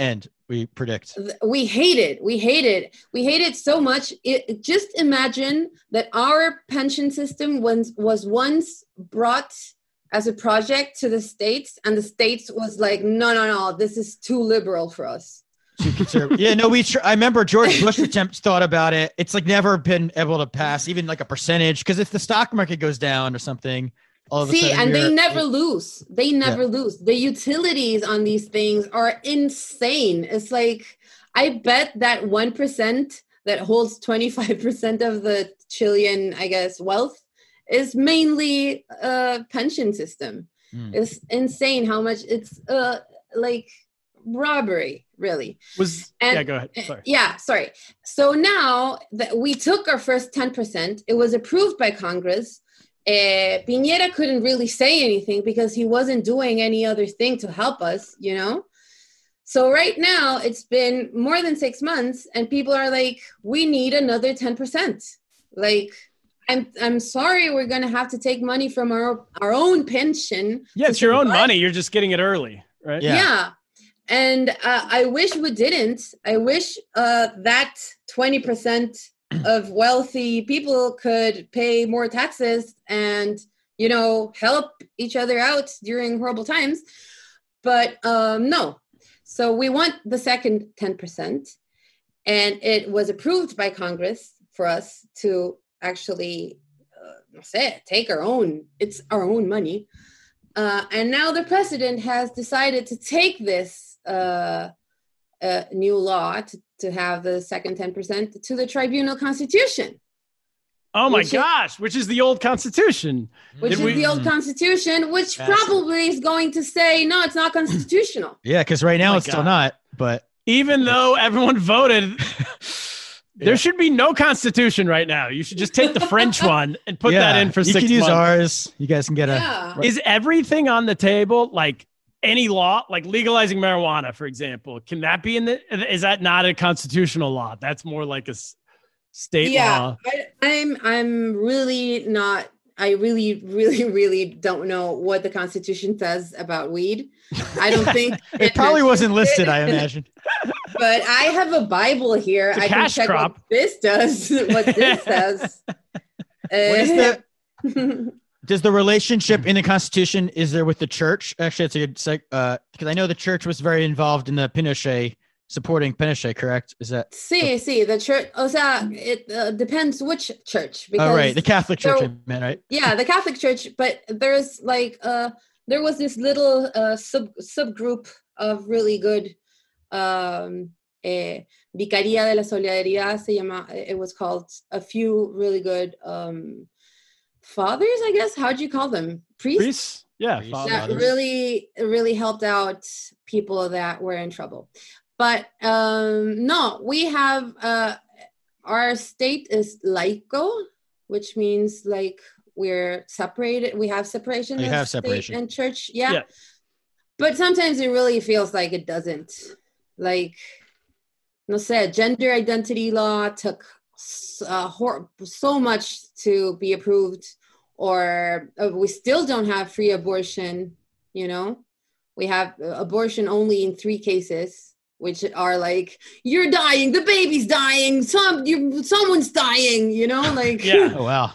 G: we predict.
H: We hate it. We hate it. We hate it so much. Just imagine that our pension system was once brought as a project to the States, and the States was like, no, this is too liberal for us.
G: Too conservative. Yeah, no, I remember George Bush attempts thought about it. It's like never been able to pass even like a percentage, because if the stock market goes down or something, all of a sudden
H: and they never lose. They never lose. The utilities on these things are insane. It's like, I bet that 1% that holds 25% of the Chilean, I guess, wealth is mainly a pension system. It's insane how much it's like robbery, really.
F: Go ahead. Sorry.
H: Yeah, sorry. So now that we took our first 10%, it was approved by Congress. Piñera couldn't really say anything because he wasn't doing any other thing to help us, you know? So right now it's been more than 6 months and people are like, we need another 10%. Like, I'm sorry, we're going to have to take money from our own pension.
F: Yeah, it's your own money. You're just getting it early, right?
H: Yeah. And I wish we didn't. I wish that 20% of wealthy people could pay more taxes and, you know, help each other out during horrible times. But no. So we want the second 10%. And it was approved by Congress for us to actually take our own money. And now the president has decided to take this new law to have the second 10% to the Tribunal Constitution.
F: Oh my gosh, which is the old Constitution.
H: The old Constitution, which probably is going to say, no, it's not constitutional.
G: Yeah, because right now it's still not. But
F: even though everyone voted, there should be no Constitution right now. You should just take the French one and put that in for 6 months.
G: You can use ours. You guys can get
F: Is everything on the table, like any law, like legalizing marijuana, for example? Can that be is that not a constitutional law? That's more like a state law.
H: I'm really not. I really, really, really don't know what the Constitution says about weed. I don't think
G: it probably wasn't listed, I imagine.
H: But I have a Bible here. I can check what this does. What this says.
G: Does the relationship in the Constitution, is there with the church? Actually, it's a good because I know the church was very involved in the Pinochet, supporting Pinochet, correct? Is that?
H: Sí, the church. O sea, it depends which church. Because
G: right, the Catholic Church, I meant, right?
H: Yeah, the Catholic Church. But there's like there was this little subgroup of really good Vicaría de la Solidaridad se llama. It was called. A few really good fathers, I guess. How'd you call them? Priests?
F: Yeah,
H: that really helped out people that were in trouble. But no, we have our state is laico, which means like we're separated. We have separation of state and church. Yeah. But sometimes it really feels like it doesn't. Like, no sé, gender identity law took so much to be approved, or we still don't have free abortion. You know, we have abortion only in 3 cases, which are like, you're dying, the baby's dying, someone's dying, you know, like.
G: Oh, wow.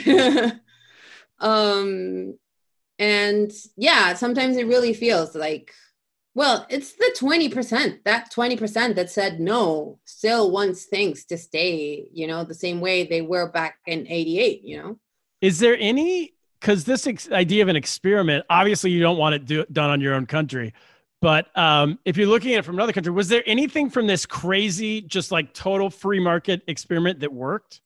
H: And yeah, sometimes it really feels like, well, it's the 20%, that 20% that said no still wants things to stay, you know, the same way they were back in 88, you know?
F: Is there any, because this idea of an experiment, obviously you don't want it done on your own country, but if you're looking at it from another country, was there anything from this crazy, just like total free market experiment that worked?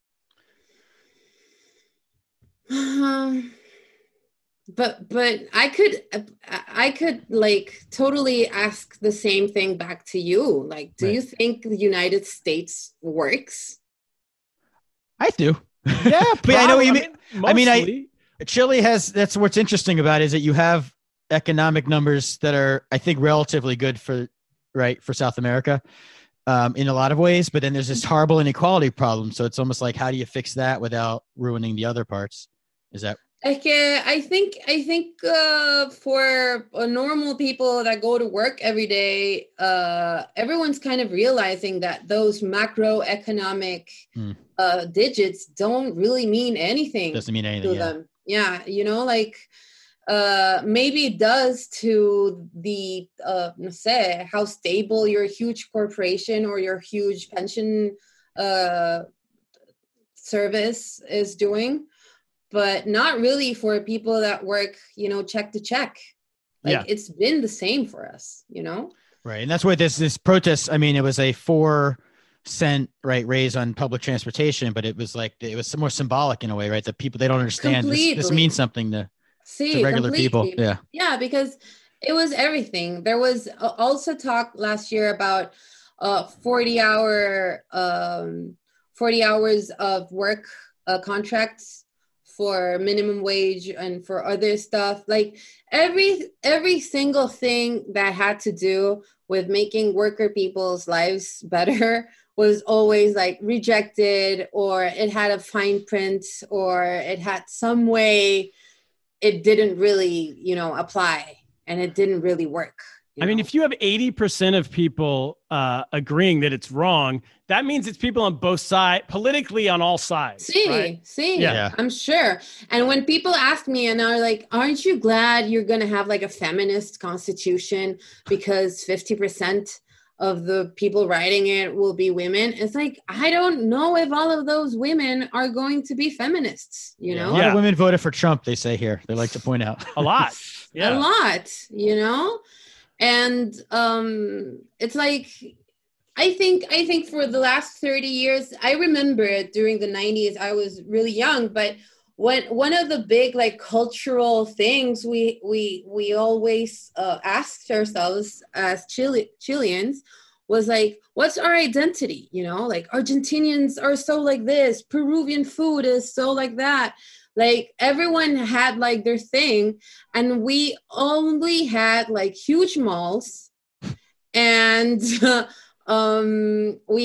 H: But I could like totally ask the same thing back to you. Like, do you think the United States works?
G: I do. Yeah, but I know what you mean. I mean, Chile has, that's what's interesting about it, is that you have economic numbers that are, I think, relatively good for South America in a lot of ways. But then there's this horrible inequality problem. So it's almost like, how do you fix that without ruining the other parts? Is that?
H: Es que I think for normal people that go to work every day, everyone's kind of realizing that those macroeconomic digits don't really mean anything.
G: Doesn't mean anything
H: to them. Yeah, you know, like maybe it does to the no sé, how stable your huge corporation or your huge pension service is doing. But not really for people that work, you know, check to check. Like it's been the same for us, you know?
G: Right. And that's why this protest, I mean, it was a 4-cent raise on public transportation, but it was more symbolic in a way, right? That people, they don't understand this means something to regular people. Yeah. Yeah,
H: because it was everything. There was also talk last year about 40 hours of work contracts for minimum wage and for other stuff. Like every single thing that had to do with making worker people's lives better was always like rejected, or it had a fine print, or it had some way it didn't really, you know, apply, and it didn't really work.
F: I mean, if you have 80% of people agreeing that it's wrong, that means it's people on both sides, politically on all sides. Right?
H: Yeah, I'm sure. And when people ask me and are like, aren't you glad you're going to have like a feminist constitution because 50% of the people writing it will be women? It's like, I don't know if all of those women are going to be feminists, you know?
G: A lot of women voted for Trump, they say here. They like to point out.
F: A lot.
H: Yeah. A lot, you know? And it's like, I think for the last 30 years, I remember during the 90s, I was really young, but one of the big like cultural things we always asked ourselves as Chileans was like, what's our identity? You know, like Argentinians are so like this, Peruvian food is so like that. Like everyone had like their thing, and we only had like huge malls, and we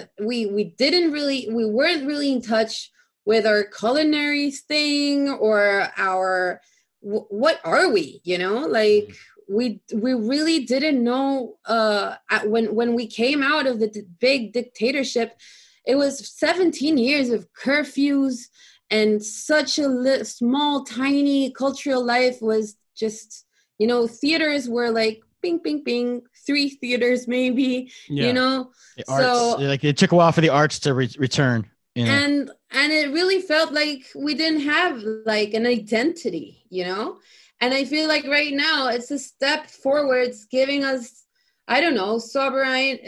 H: weren't really in touch with our culinary thing or our what are we, you know, like we really didn't know when we came out of the big dictatorship. It was 17 years of curfews. And such a small, tiny cultural life was just, you know, theaters were like, bing, bing, bing, 3 theaters maybe, you know.
G: The arts, like it took a while for the arts to return. You know?
H: And it really felt like we didn't have like an identity, you know. And I feel like right now it's a step forwards, giving us, I don't know, sovereign,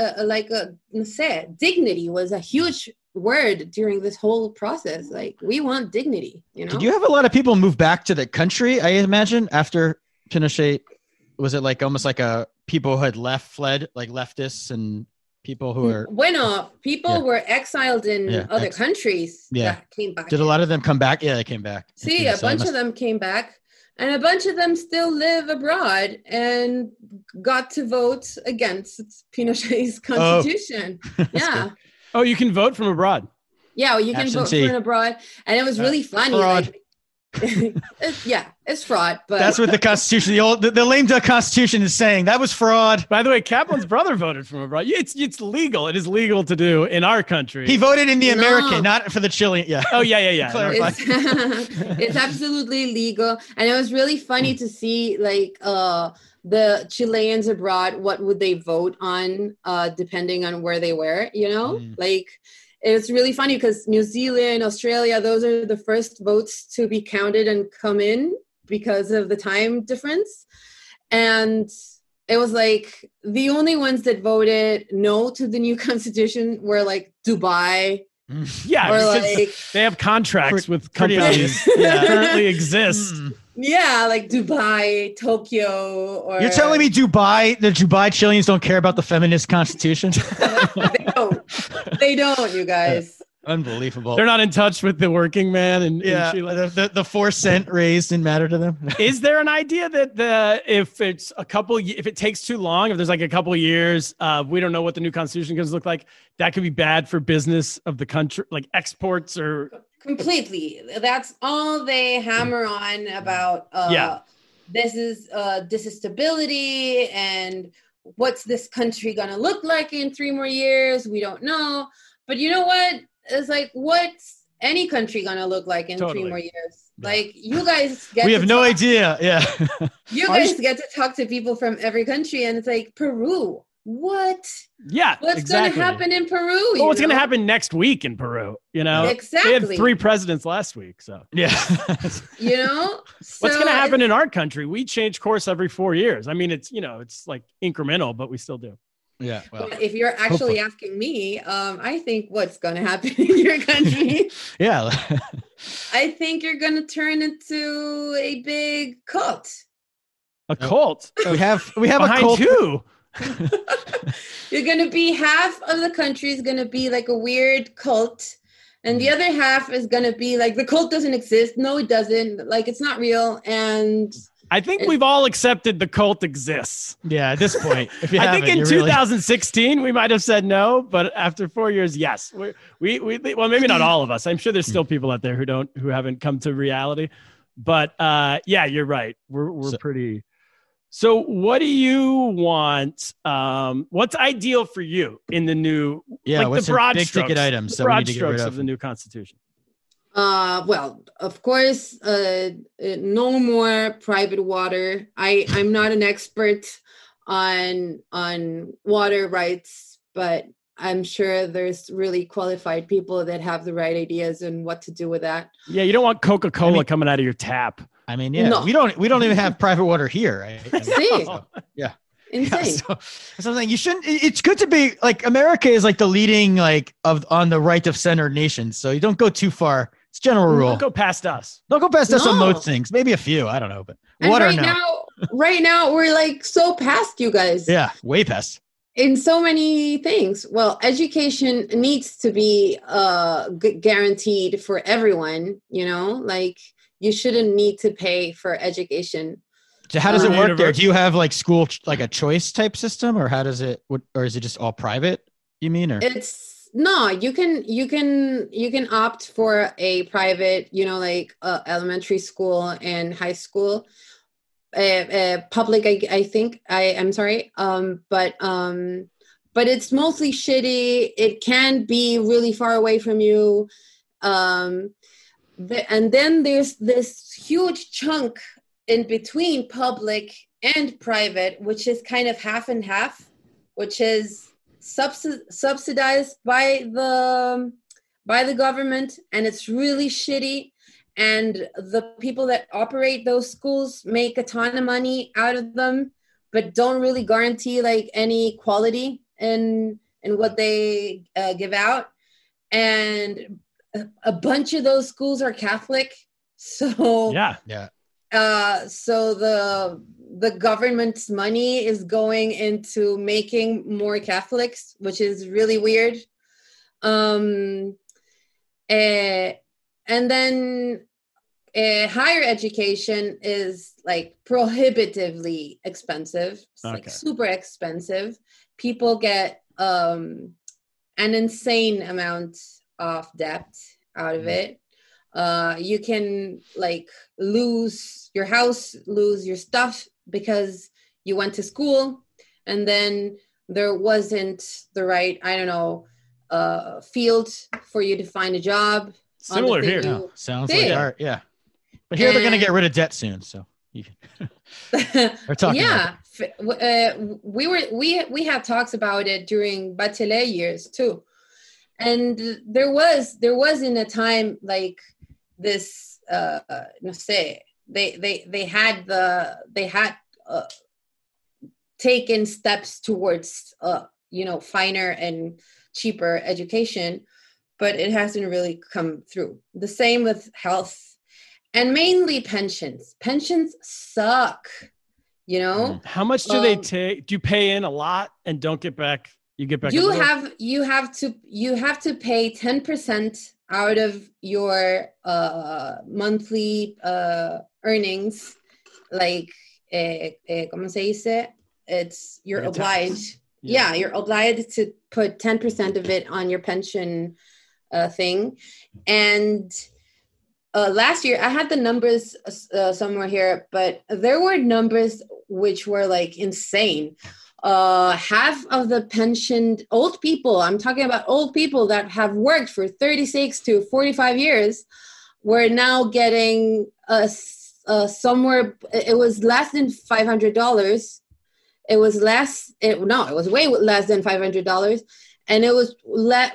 H: dignity was a huge word during this whole process. Like we want dignity, you know.
G: Did you have a lot of people move back to the country, I imagine, after Pinochet? Was it like almost like people who had fled, like leftists and people who are
H: people were exiled in other countries that came back.
G: Did a lot of them come back? Yeah, they came back.
H: See, a bunch of them came back, and a bunch of them still live abroad and got to vote against Pinochet's constitution. Yeah.
F: Oh, you can vote from abroad.
H: Yeah, well, you can vote from abroad, and it was really funny.
G: Fraud.
H: It's fraud. But
G: that's what the Constitution, the lame duck Constitution, is saying. That was fraud.
F: By the way, Kaplan's brother voted from abroad. It's legal. It is legal to do in our country.
G: He voted in the American, not for the Chilean. Yeah.
F: Oh yeah.
H: It's absolutely legal, and it was really funny to see like the Chileans abroad, what would they vote on depending on where they were, you know? Like, it's really funny because New Zealand, Australia, those are the first votes to be counted and come in because of the time difference. And it was like the only ones that voted no to the new constitution were like Dubai.
F: Yeah, or like they have contracts with companies that currently exist.
H: Yeah, like Dubai, Tokyo. Or
G: you're telling me the Dubai Chileans don't care about the feminist constitution?
H: They don't, you guys.
G: Unbelievable.
F: They're not in touch with the working man in Chile.
G: The 4-cent raise didn't matter to them.
F: Is there an idea that if it takes too long, if there's like a couple of years, we don't know what the new constitution is going to look like, that could be bad for business of the country, like exports or
H: Completely. That's all they hammer on about. This is stability, and what's this country gonna look like in 3 more years? We don't know. But you know what? It's like, what's any country gonna look like in 3 more years? Like, you guys get
G: we have no idea. Yeah.
H: You guys get to talk to people from every country, and it's like, Peru. What?
F: Yeah,
H: what's
F: exactly.
H: going to happen in Peru?
F: Well, what's going to happen next week in Peru? You know,
H: exactly.
F: They had 3 presidents last week, so
G: yeah.
H: You know,
F: what's going to happen in our country? We change course every 4 years. I mean, it's it's like incremental, but we still do.
G: Yeah. Well,
H: if you're actually asking me, I think what's going to happen in your country?
G: Yeah.
H: I think you're going to turn into a big cult.
F: A cult.
G: We have a cult
F: too.
H: You're going to be half of the country is going to be like a weird cult, and the other half is going to be like, the cult doesn't exist. No, it doesn't. Like, it's not real. And
F: I think we've all accepted the cult exists.
G: Yeah, at this point.
F: I think in 2016 we might have said no, but after 4 years, yes. We well, maybe not all of us. I'm sure there's still people out there who haven't come to reality. But yeah, you're right. We're pretty. So what do you want? What's ideal for you in the new,
G: what's
F: the broad
G: big
F: strokes,
G: ticket items
F: the broad strokes of the new constitution?
H: Well, of course, no more private water. I'm not an expert on water rights, but I'm sure there's really qualified people that have the right ideas and what to do with that.
F: Yeah, you don't want Coca-Cola coming out of your tap.
G: I mean, yeah, no. we don't even have private water here. Right? Yeah.
H: Insane.
G: Yeah, so something you shouldn't. It's good to be like, America is like the leading on the right of center nation. So you don't go too far. It's general rule.
F: Don't go past us.
G: Don't go past us on most things. Maybe a few. I don't know, but water
H: right now we're like so past you guys.
G: Yeah, way past.
H: In so many things. Well, education needs to be guaranteed for everyone. You know, like, you shouldn't need to pay for education.
G: So how does it work there? Do you have like school, like a choice type system, or how does it, or is it just all private? You mean, or
H: you can opt for a private, like elementary school and high school, public. I think I'm sorry. But it's mostly shitty. It can be really far away from you. And then there's this huge chunk in between public and private, which is kind of half and half, which is subsidized by the government, and it's really shitty. And the people that operate those schools make a ton of money out of them, but don't really guarantee like any quality in what they give out. And a bunch of those schools are Catholic. So
F: yeah.
H: So the government's money is going into making more Catholics, which is really weird. And then higher education is like prohibitively expensive. It's like super expensive. People get an insane amount of debt out of it. You can like lose your house, lose your stuff because you went to school and then there wasn't the right, field for you to find a job.
F: Similar here.
G: Yeah, sounds like art. Yeah. But here they're going to get rid of debt soon. So we're talking.
H: Yeah. We had talks about it during Bachelet years too. And there was in a time like this, they had taken steps towards, finer and cheaper education, but it hasn't really come through. The same with health and mainly pensions. Pensions suck,
F: How much do they take? Do you pay in a lot and don't get back? You get back.
H: You have to pay 10% out of your monthly earnings, like ¿cómo se dice? You're obliged. Yeah, you're obliged to put 10% of it on your pension thing, and last year I had the numbers somewhere here, but there were numbers which were like insane. Half of the pensioned old people, I'm talking about old people that have worked for 36 to 45 years, were now getting somewhere, it was less than $500. It was it was way less than $500. And it was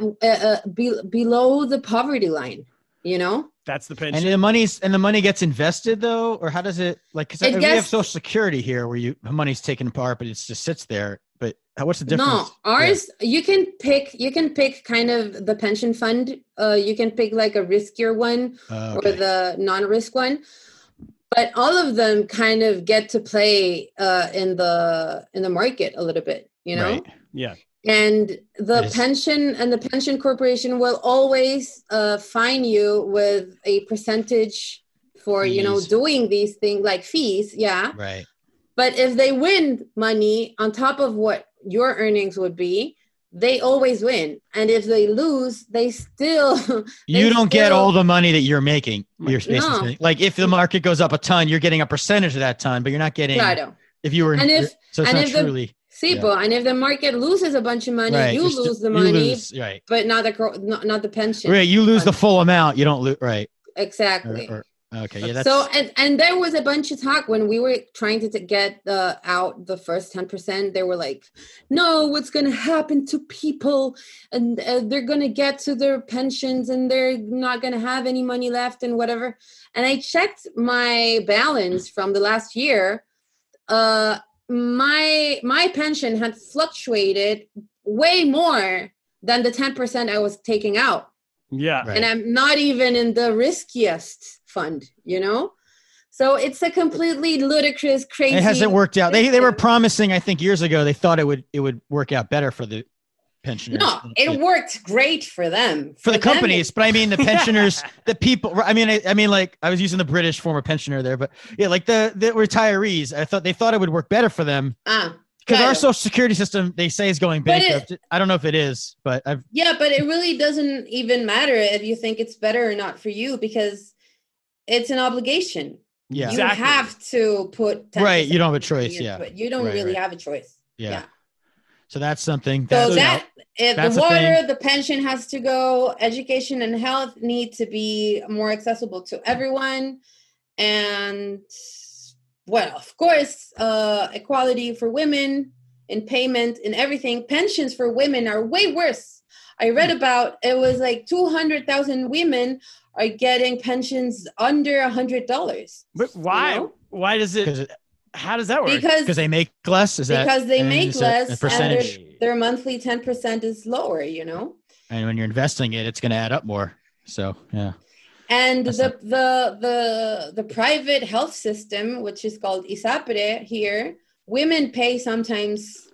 H: below the poverty line, you know?
F: That's the pension.
G: And the money gets invested though, or how does it like? Because we have Social Security here, where the money's taken apart, but it just sits there. But what's the difference?
H: No, ours you can pick kind of the pension fund. You can pick like a riskier one or the non-risk one. But all of them kind of get to play in the market a little bit, you know?
F: Right. Yeah.
H: And the pension corporation will always fine you with a percentage for,
G: fees.
H: you know, doing these things like fees. Yeah.
G: Right.
H: But if they win money on top of what your earnings would be, they always win. And if they lose, they still...
G: You don't get all the money that you're making. You're
H: No.
G: like if the market goes up a ton, you're getting a percentage of that ton, but you're not getting...
H: Claro.
G: If you were...
H: And if-
G: so it's
H: and
G: not
H: if the-
G: truly...
H: And if the market loses a bunch of money,
G: Right,
H: you
G: you're
H: lose the
G: you
H: money,
G: lose, right.
H: but not the pension.
G: Right, you lose the full amount. You don't lose... Right.
H: Exactly.
G: Okay, yeah, that's...
H: So, and there was a bunch of talk when we were trying to get out the first 10%. They were like, no, what's going to happen to people? And they're going to get to their pensions and they're not going to have any money left and whatever. And I checked my balance from the last year. My pension had fluctuated way more than the 10% I was taking out.
F: Yeah.
G: Right.
H: And I'm not even in the riskiest fund, you know? So it's a completely ludicrous, crazy.
G: It hasn't worked out. They were
H: system.
G: promising, I think, years ago. They thought it would work out better for the pensioners.
H: No, it worked great for them.
G: For the
H: them,
G: companies, but I mean the pensioners, the people. I mean, like I was using the British former pensioner there, but yeah, like the retirees. They thought it would work better for them because our social security system they say is going bankrupt. I don't know if it is, but
H: but it really doesn't even matter if you think it's better or not for you because it's an obligation.
G: Yeah,
H: you have to put 10%
G: right. You don't have a choice. Yeah,
H: but you don't really have a choice. Yeah.
G: So that's something.
H: So if the water, the pension has to go, education and health need to be more accessible to everyone. And well, of course, equality for women in payment and everything. Pensions for women are way worse. I read about it was like 200,000 women are getting pensions under $100.
F: But why? You know? Why does it? How does that work?
H: Because
G: they make less.
H: Because they make less.
G: A percentage.
H: And their monthly 10% is lower. You know.
G: And when you're investing it, it's going to add up more. So yeah.
H: And the private health system, which is called ISAPRE here, women pay sometimes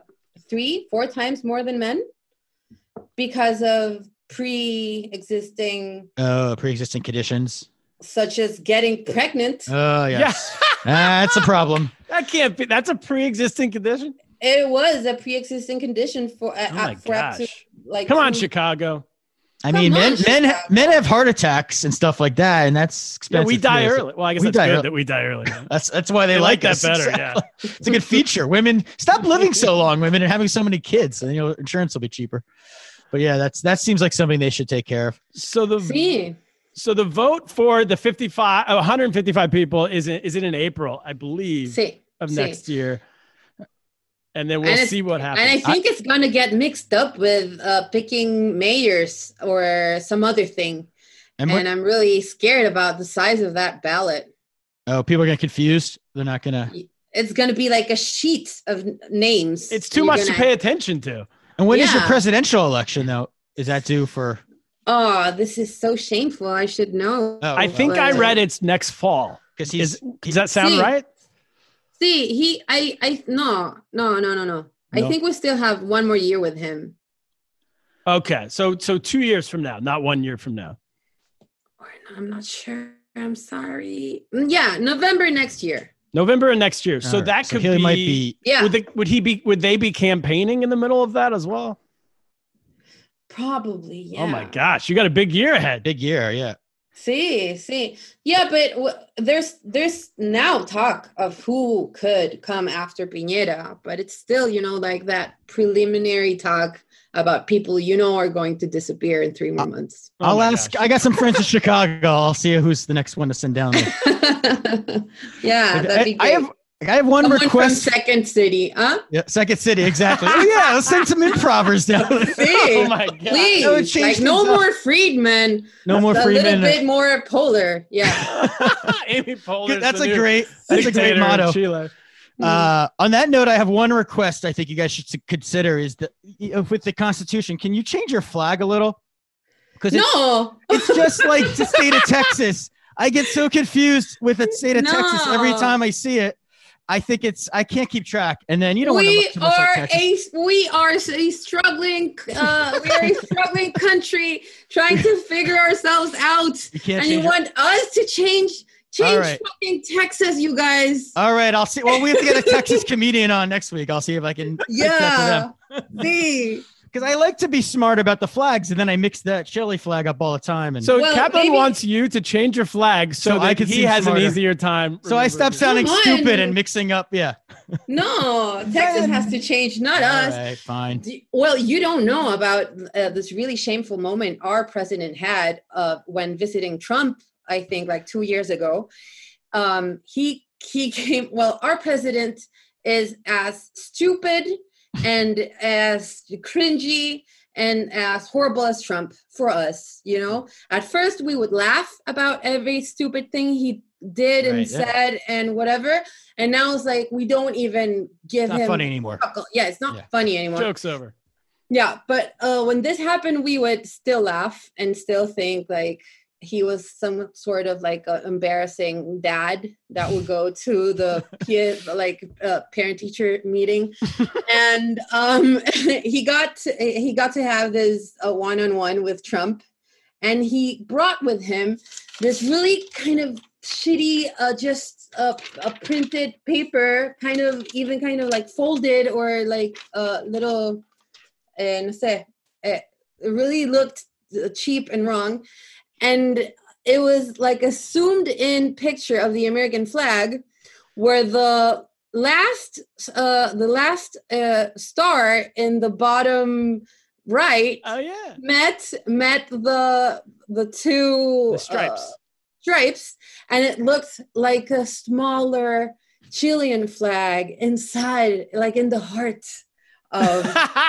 H: 3-4 times more than men because of pre-existing
G: conditions,
H: such as getting pregnant.
G: Oh yes, that's a problem.
F: That can't be. That's a pre-existing condition.
H: It was a pre-existing condition for up to like.
F: Come on, Chicago.
G: I mean, men have heart attacks and stuff like that, and that's expensive.
F: Yeah, we die early. Well, I guess that's good that we die early.
G: That's why they like
F: that
G: us.
F: better.
G: Exactly.
F: Yeah,
G: it's a good feature. Women stop living so long. Women and having so many kids, so insurance will be cheaper. But yeah, that seems like something they should take care of.
F: So the vote for the 155 people is it in April, I believe, of next year. And then we'll see what happens.
H: And I think it's going to get mixed up with picking mayors or some other thing. And I'm really scared about the size of that ballot.
G: Oh, people are going to get confused. They're not going to.
H: It's going to be like a sheet of names.
F: It's too much to pay attention to.
G: And when is your presidential election, though? Is that due for?
H: Oh, this is so shameful. I should know.
F: I think I read it's next fall. Does that sound right?
H: See, no. I think we still have one more year with him.
F: Okay, so 2 years from now, not 1 year from now.
H: I'm not sure. I'm sorry. Yeah, November next year.
F: November of next year. So that could be.
G: Might be.
H: Yeah.
F: Would they be campaigning in the middle of that as well?
H: Probably. Yeah.
F: Oh my gosh, you got a big year ahead.
G: Big year. Yeah.
H: See. Yeah, but there's now talk of who could come after Piñera, but it's still, like that preliminary talk about people are going to disappear in 3 more months.
G: I'll ask.
F: gosh.
G: I got some friends in Chicago. I'll see who's the next one to send down there.
H: Yeah, that'd be great.
G: I have one
H: Someone
G: request.
H: from Second City, huh?
G: Yeah, Second City, exactly. Oh yeah, let's send some improvers down.
H: See,
F: Oh my God.
H: please,
G: That would change
H: no
G: things up.
H: more Friedman.
G: No more
H: A
G: Freeman.
H: little bit more polar. Yeah.
F: Amy Poehler.
G: That's a great motto.
F: Chile.
G: On that note, I have one request I think you guys should consider is that with the Constitution, can you change your flag a little? Because it's just like the state of Texas. I get so confused with the state of Texas every time I see it. I think I can't keep track. And then you don't want to look too much like Texas.
H: We are a struggling country trying to figure ourselves out.
G: can't
H: And you
G: change
H: want us to change
G: All right.
H: fucking Texas, you guys.
G: All right, I'll see. Well, we have to get a Texas comedian on next week. I'll see if I can.
H: Yeah. See.
G: Because I like to be smart about the flags, and then I mix that Chile flag up all the time. And
F: So
H: Well,
F: Kaplan
H: maybe-
F: wants you to change your flag so
G: I
F: that
G: could
F: he
G: seem
F: has
G: smarter.
F: an easier time.
G: so I stopped sounding
H: Come on.
G: stupid and mixing up. Yeah.
H: No, Texas has to change, not us.
G: All right, fine.
H: Well, you don't know about this really shameful moment our president had when visiting Trump, I think like 2 years ago. He came, well, our president is as stupid and as cringy and as horrible as Trump for us, At first, we would laugh about every stupid thing he did and said and whatever. And now it's like we don't even give
G: It's not
H: him
G: funny anymore.
H: Yeah, it's not funny anymore.
F: Joke's over.
H: Yeah, but when this happened, we would still laugh and still think like he was some sort of like an embarrassing dad that would go to the parent-teacher meeting, and he got to have this one-on-one with Trump, and he brought with him this really kind of shitty, just a printed paper, kind of like folded or like a little. No sé, it really looked cheap and wrong. And it was like a zoomed in picture of the American flag where the last star in the bottom right met the two
F: stripes.
H: And it looked like a smaller Chilean flag inside, like in the heart of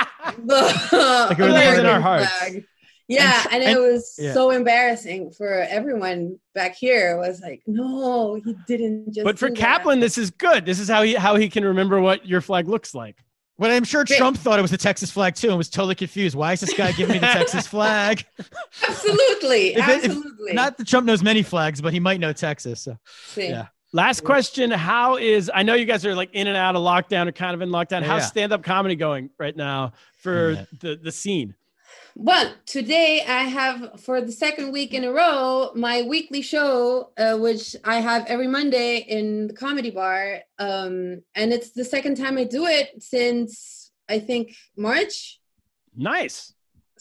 H: the
F: Like it was in our
H: American
F: hearts.
H: flag. Yeah, and it was so embarrassing for everyone back here. It was like, no, he didn't just.
F: But for
H: do that.
F: Kaplan, this is good. This is how he can remember what your flag looks like.
G: But I'm sure Trump thought it was the Texas flag too and was totally confused. Why is this guy giving me the Texas flag?
H: Absolutely.
G: Not that Trump knows many flags, but he might know Texas. So. Yeah.
F: Last question. I know you guys are like in and out of lockdown or kind of in lockdown. How's stand-up comedy going right now for the scene?
H: Well, today I have, for the second week in a row, my weekly show, which I have every Monday in the Comedy Bar. And it's the second time I do it since, I think, March.
F: Nice.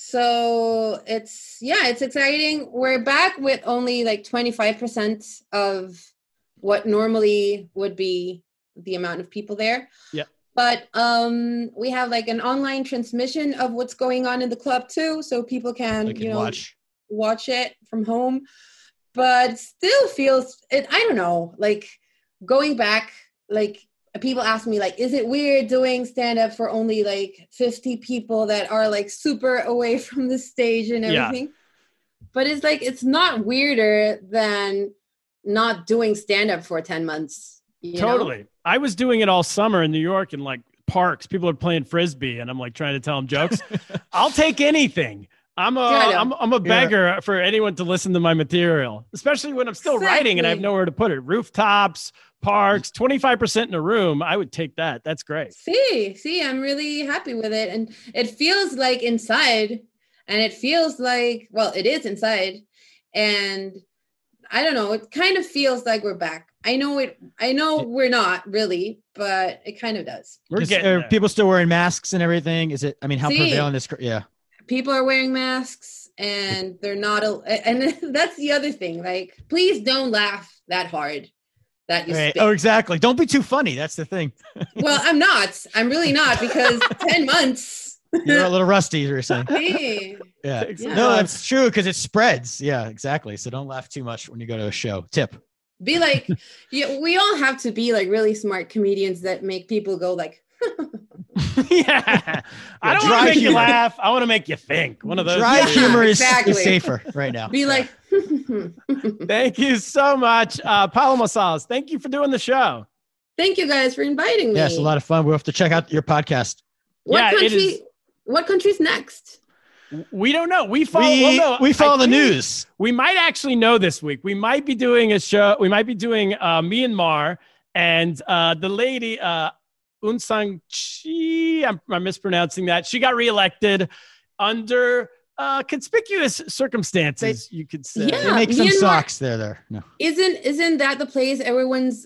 H: So it's exciting. We're back with only like 25% of what normally would be the amount of people there.
F: Yeah.
H: But we have like an online transmission of what's going on in the club too, so people can watch it from home. But still feels I don't know, like going back, like people ask me like, is it weird doing stand-up for only like 50 people that are like super away from the stage and everything? Yeah. But it's like, it's not weirder than not doing stand-up for 10 months.
F: Totally.
H: know?
F: I was doing it all summer in New York in like parks. People are playing Frisbee and I'm like trying to tell them jokes. I'll take anything. I'm a beggar for anyone to listen to my material, especially when I'm still writing and I have nowhere to put it. Rooftops, parks, 25% in a room. I would take that. That's great.
H: See, I'm really happy with it. And it feels like inside, and it feels like, well, it is inside. And I don't know, it kind of feels like we're back. I know we're not really, but it kind of does.
G: Are people still wearing masks and everything? Is it, I mean, how prevalent is, yeah.
H: People are wearing masks and they're not. And that's the other thing. Like, please don't laugh that hard that you
G: Right.
H: spit.
G: Oh, exactly. Don't be too funny. That's the thing.
H: Well, I'm not. I'm really not, because 10 months.
G: You're a little rusty, you're saying.
H: Hey.
G: Yeah.
H: Yeah.
G: No, that's true because it spreads. Yeah, exactly. So don't laugh too much when you go to a show. Tip.
H: Be like, yeah, we all have to be like really smart comedians that make people go like,
F: Yeah. I don't want
G: dry
F: to make you
G: humor.
F: laugh. I want to make you think. One of those.
G: Dry
H: Yeah,
G: humor
H: exactly.
G: is safer right now.
H: be like,
F: Thank you so much. Paulo Mosales, thank you for doing the show.
H: thank you guys for inviting me.
G: Yeah, it's a lot of fun. We'll have to check out your podcast.
F: Yeah, it is-
H: What country's next?
F: We don't know. We follow,
G: We follow the
F: I think
G: news.
F: We might actually know this week. We might be doing a show. We might be doing Myanmar and the lady, Aung San Suu Kyi, I'm mispronouncing that. She got reelected under conspicuous circumstances, you could say.
H: Yeah.
G: They make some
H: Myanmar-
G: socks there. No.
H: Isn't that the place everyone's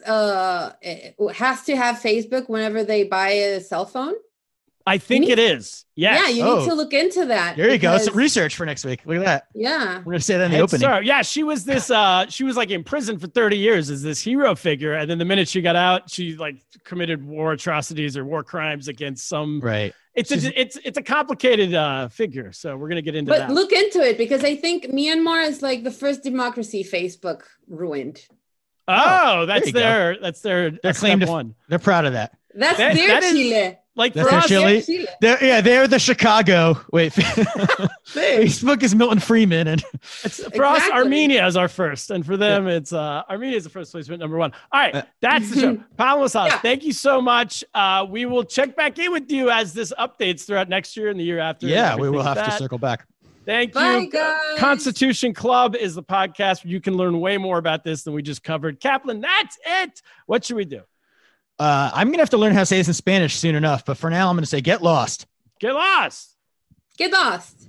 H: has to have Facebook whenever they buy a cell phone?
F: I think it is. Yes.
H: Yeah, you need to look into that.
G: There you go.
H: because-
G: Some research for next week. Look at that.
H: Yeah.
G: We're going to say that in the
F: Head
G: opening.
F: start. Yeah, she was this. She was like in prison for 30 years as this hero figure, and then the minute she got out, she like committed war atrocities or war crimes against some.
G: Right.
F: It's a complicated figure, so we're gonna get into
H: But
F: that.
H: look into it, because I think Myanmar is like the first democracy Facebook ruined.
F: Oh,
G: there
F: that's
G: you go.
F: their
G: They're
F: step
G: claimed to
F: one.
G: They're proud of that.
H: That's
F: That-
H: their
F: that is-
H: Chile.
F: Like
G: That's
F: for
G: their
F: us,
G: Chile.
H: Chile.
G: They're the Chicago. Wait. Facebook is Milton Freeman. And
F: for us,
H: Exactly.
F: Armenia is our first, and for them, it's Armenia is the first placement number one. All right, that's the show. Paulo Mosales,
H: Yeah.
F: thank you so much. We will check back in with you as this updates throughout next year and the year after. and
G: yeah, we will
F: everything
G: have
F: like
G: to
F: that.
G: circle back.
F: Thank
H: Bye,
F: you.
H: guys.
F: Constitution Club is the podcast where you can learn way more about this than we just covered. Kaplan, that's it. What should we do?
G: I'm going to have to learn how to say this in Spanish soon enough. But for now, I'm going to say get lost.
F: Get lost.
H: Get lost.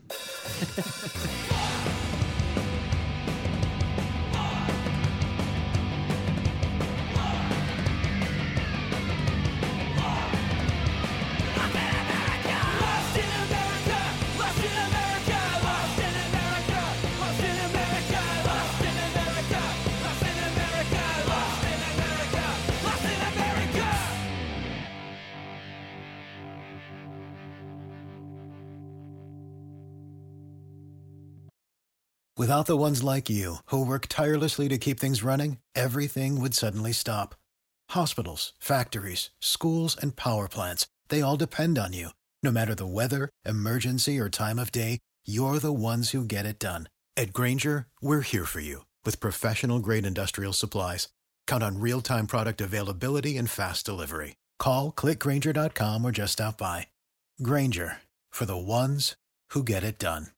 I: Without the ones like you, who work tirelessly to keep things running, everything would suddenly stop. Hospitals, factories, schools, and power plants, they all depend on you. No matter the weather, emergency, or time of day, you're the ones who get it done. At Grainger, we're here for you with professional-grade industrial supplies. Count on real-time product availability and fast delivery. Call, click Grainger.com, or just stop by. Grainger, for the ones who get it done.